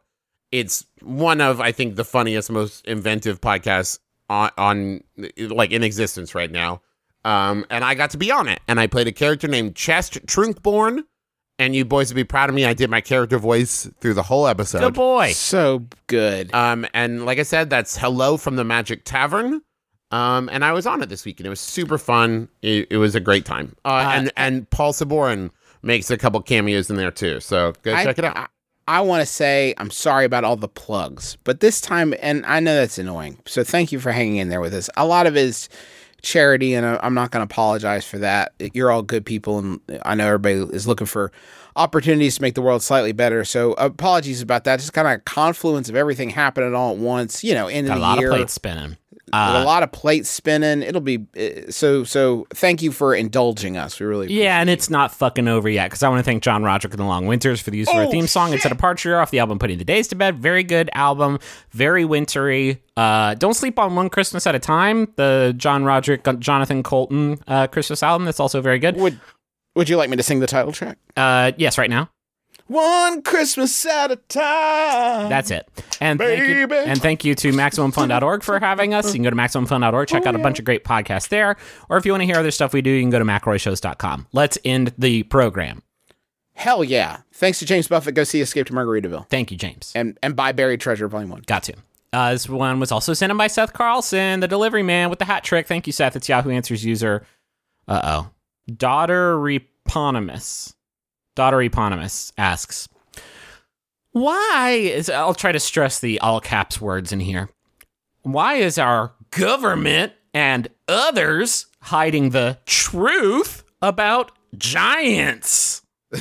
it's one of, I think, the funniest, most inventive podcasts on, on like in existence right now. Um, and I got to be on it, and I played a character named Chest Trunkborn. And you boys would be proud of me. I did my character voice through the whole episode. Good boy. So good. Um, and like I said, that's Hello from the Magic Tavern. Um, and I was on it this week, and it was super fun. It, it was a great time. Uh, Uh, and and Paul Saborin makes a couple cameos in there too. So go I- check it out. I, I want to say I'm sorry about all the plugs, but this time, and I know that's annoying. So thank you for hanging in there with us. A lot of it is charity, and I'm not going to apologize for that. You're all good people, and I know everybody is looking for opportunities to make the world slightly better. So apologies about that. Just kind of a confluence of everything happening all at once. You know, end Got of a the lot year. of plates spinning. With Uh, a lot of plates spinning. It'll be uh, so. So thank you for indulging us. We really Yeah, and appreciate it's not fucking over yet, because I want to thank John Roderick and the Long Winters for the use of our Oh, theme song. It's a shit. departure off the album Putting the Days to Bed. Very good album, very wintry. Uh, don't sleep on One Christmas at a Time, the John Roderick, Jonathan Colton uh, Christmas album. That's also very good. Would Would you like me to sing the title track? Uh, yes, right now. One Christmas at a time. That's it. And thank you, Baby. and thank you to Maximum Fun dot org for having us. You can go to Maximum Fun dot org, check out a bunch of great podcasts there. Or if you want to hear other stuff we do, you can go to McElroy Shows dot com. Let's end the program. Hell yeah! Thanks to James Buffett. Go see Escape to Margaritaville Thank you, James. and and buy Buried Treasure Volume One. Got to. Uh, this one was also sent in by Seth Carlson, the delivery man with the hat trick. Thank you, Seth. It's Yahoo Answers user. Uh-oh. Daughter Eponymous. Daughter Eponymous asks, why is... I'll try to stress the all caps words in here. Why is our government and others hiding the truth about giants?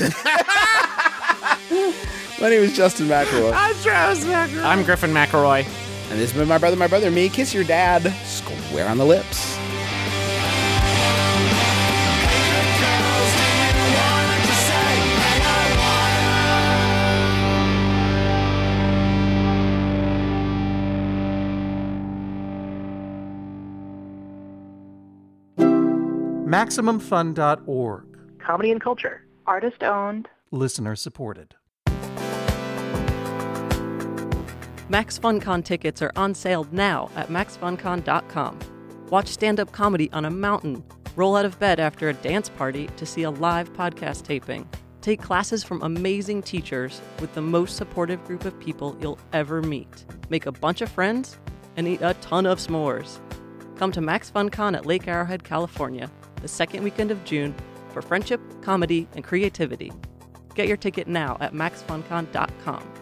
My name is Justin McElroy, I'm Griffin McElroy. and this has been my brother, my brother, and me. Kiss your dad square on the lips. Maximum Fun dot org. Comedy and culture. Artist owned. Listener supported. Max FunCon tickets are on sale now at max fun con dot com. Watch stand-up comedy on a mountain. Roll out of bed after a dance party to see a live podcast taping. Take classes from amazing teachers with the most supportive group of people you'll ever meet. Make a bunch of friends and eat a ton of s'mores. Come to Max FunCon at Lake Arrowhead, California, the second weekend of June for friendship, comedy, and creativity. Get your ticket now at max fun con dot com.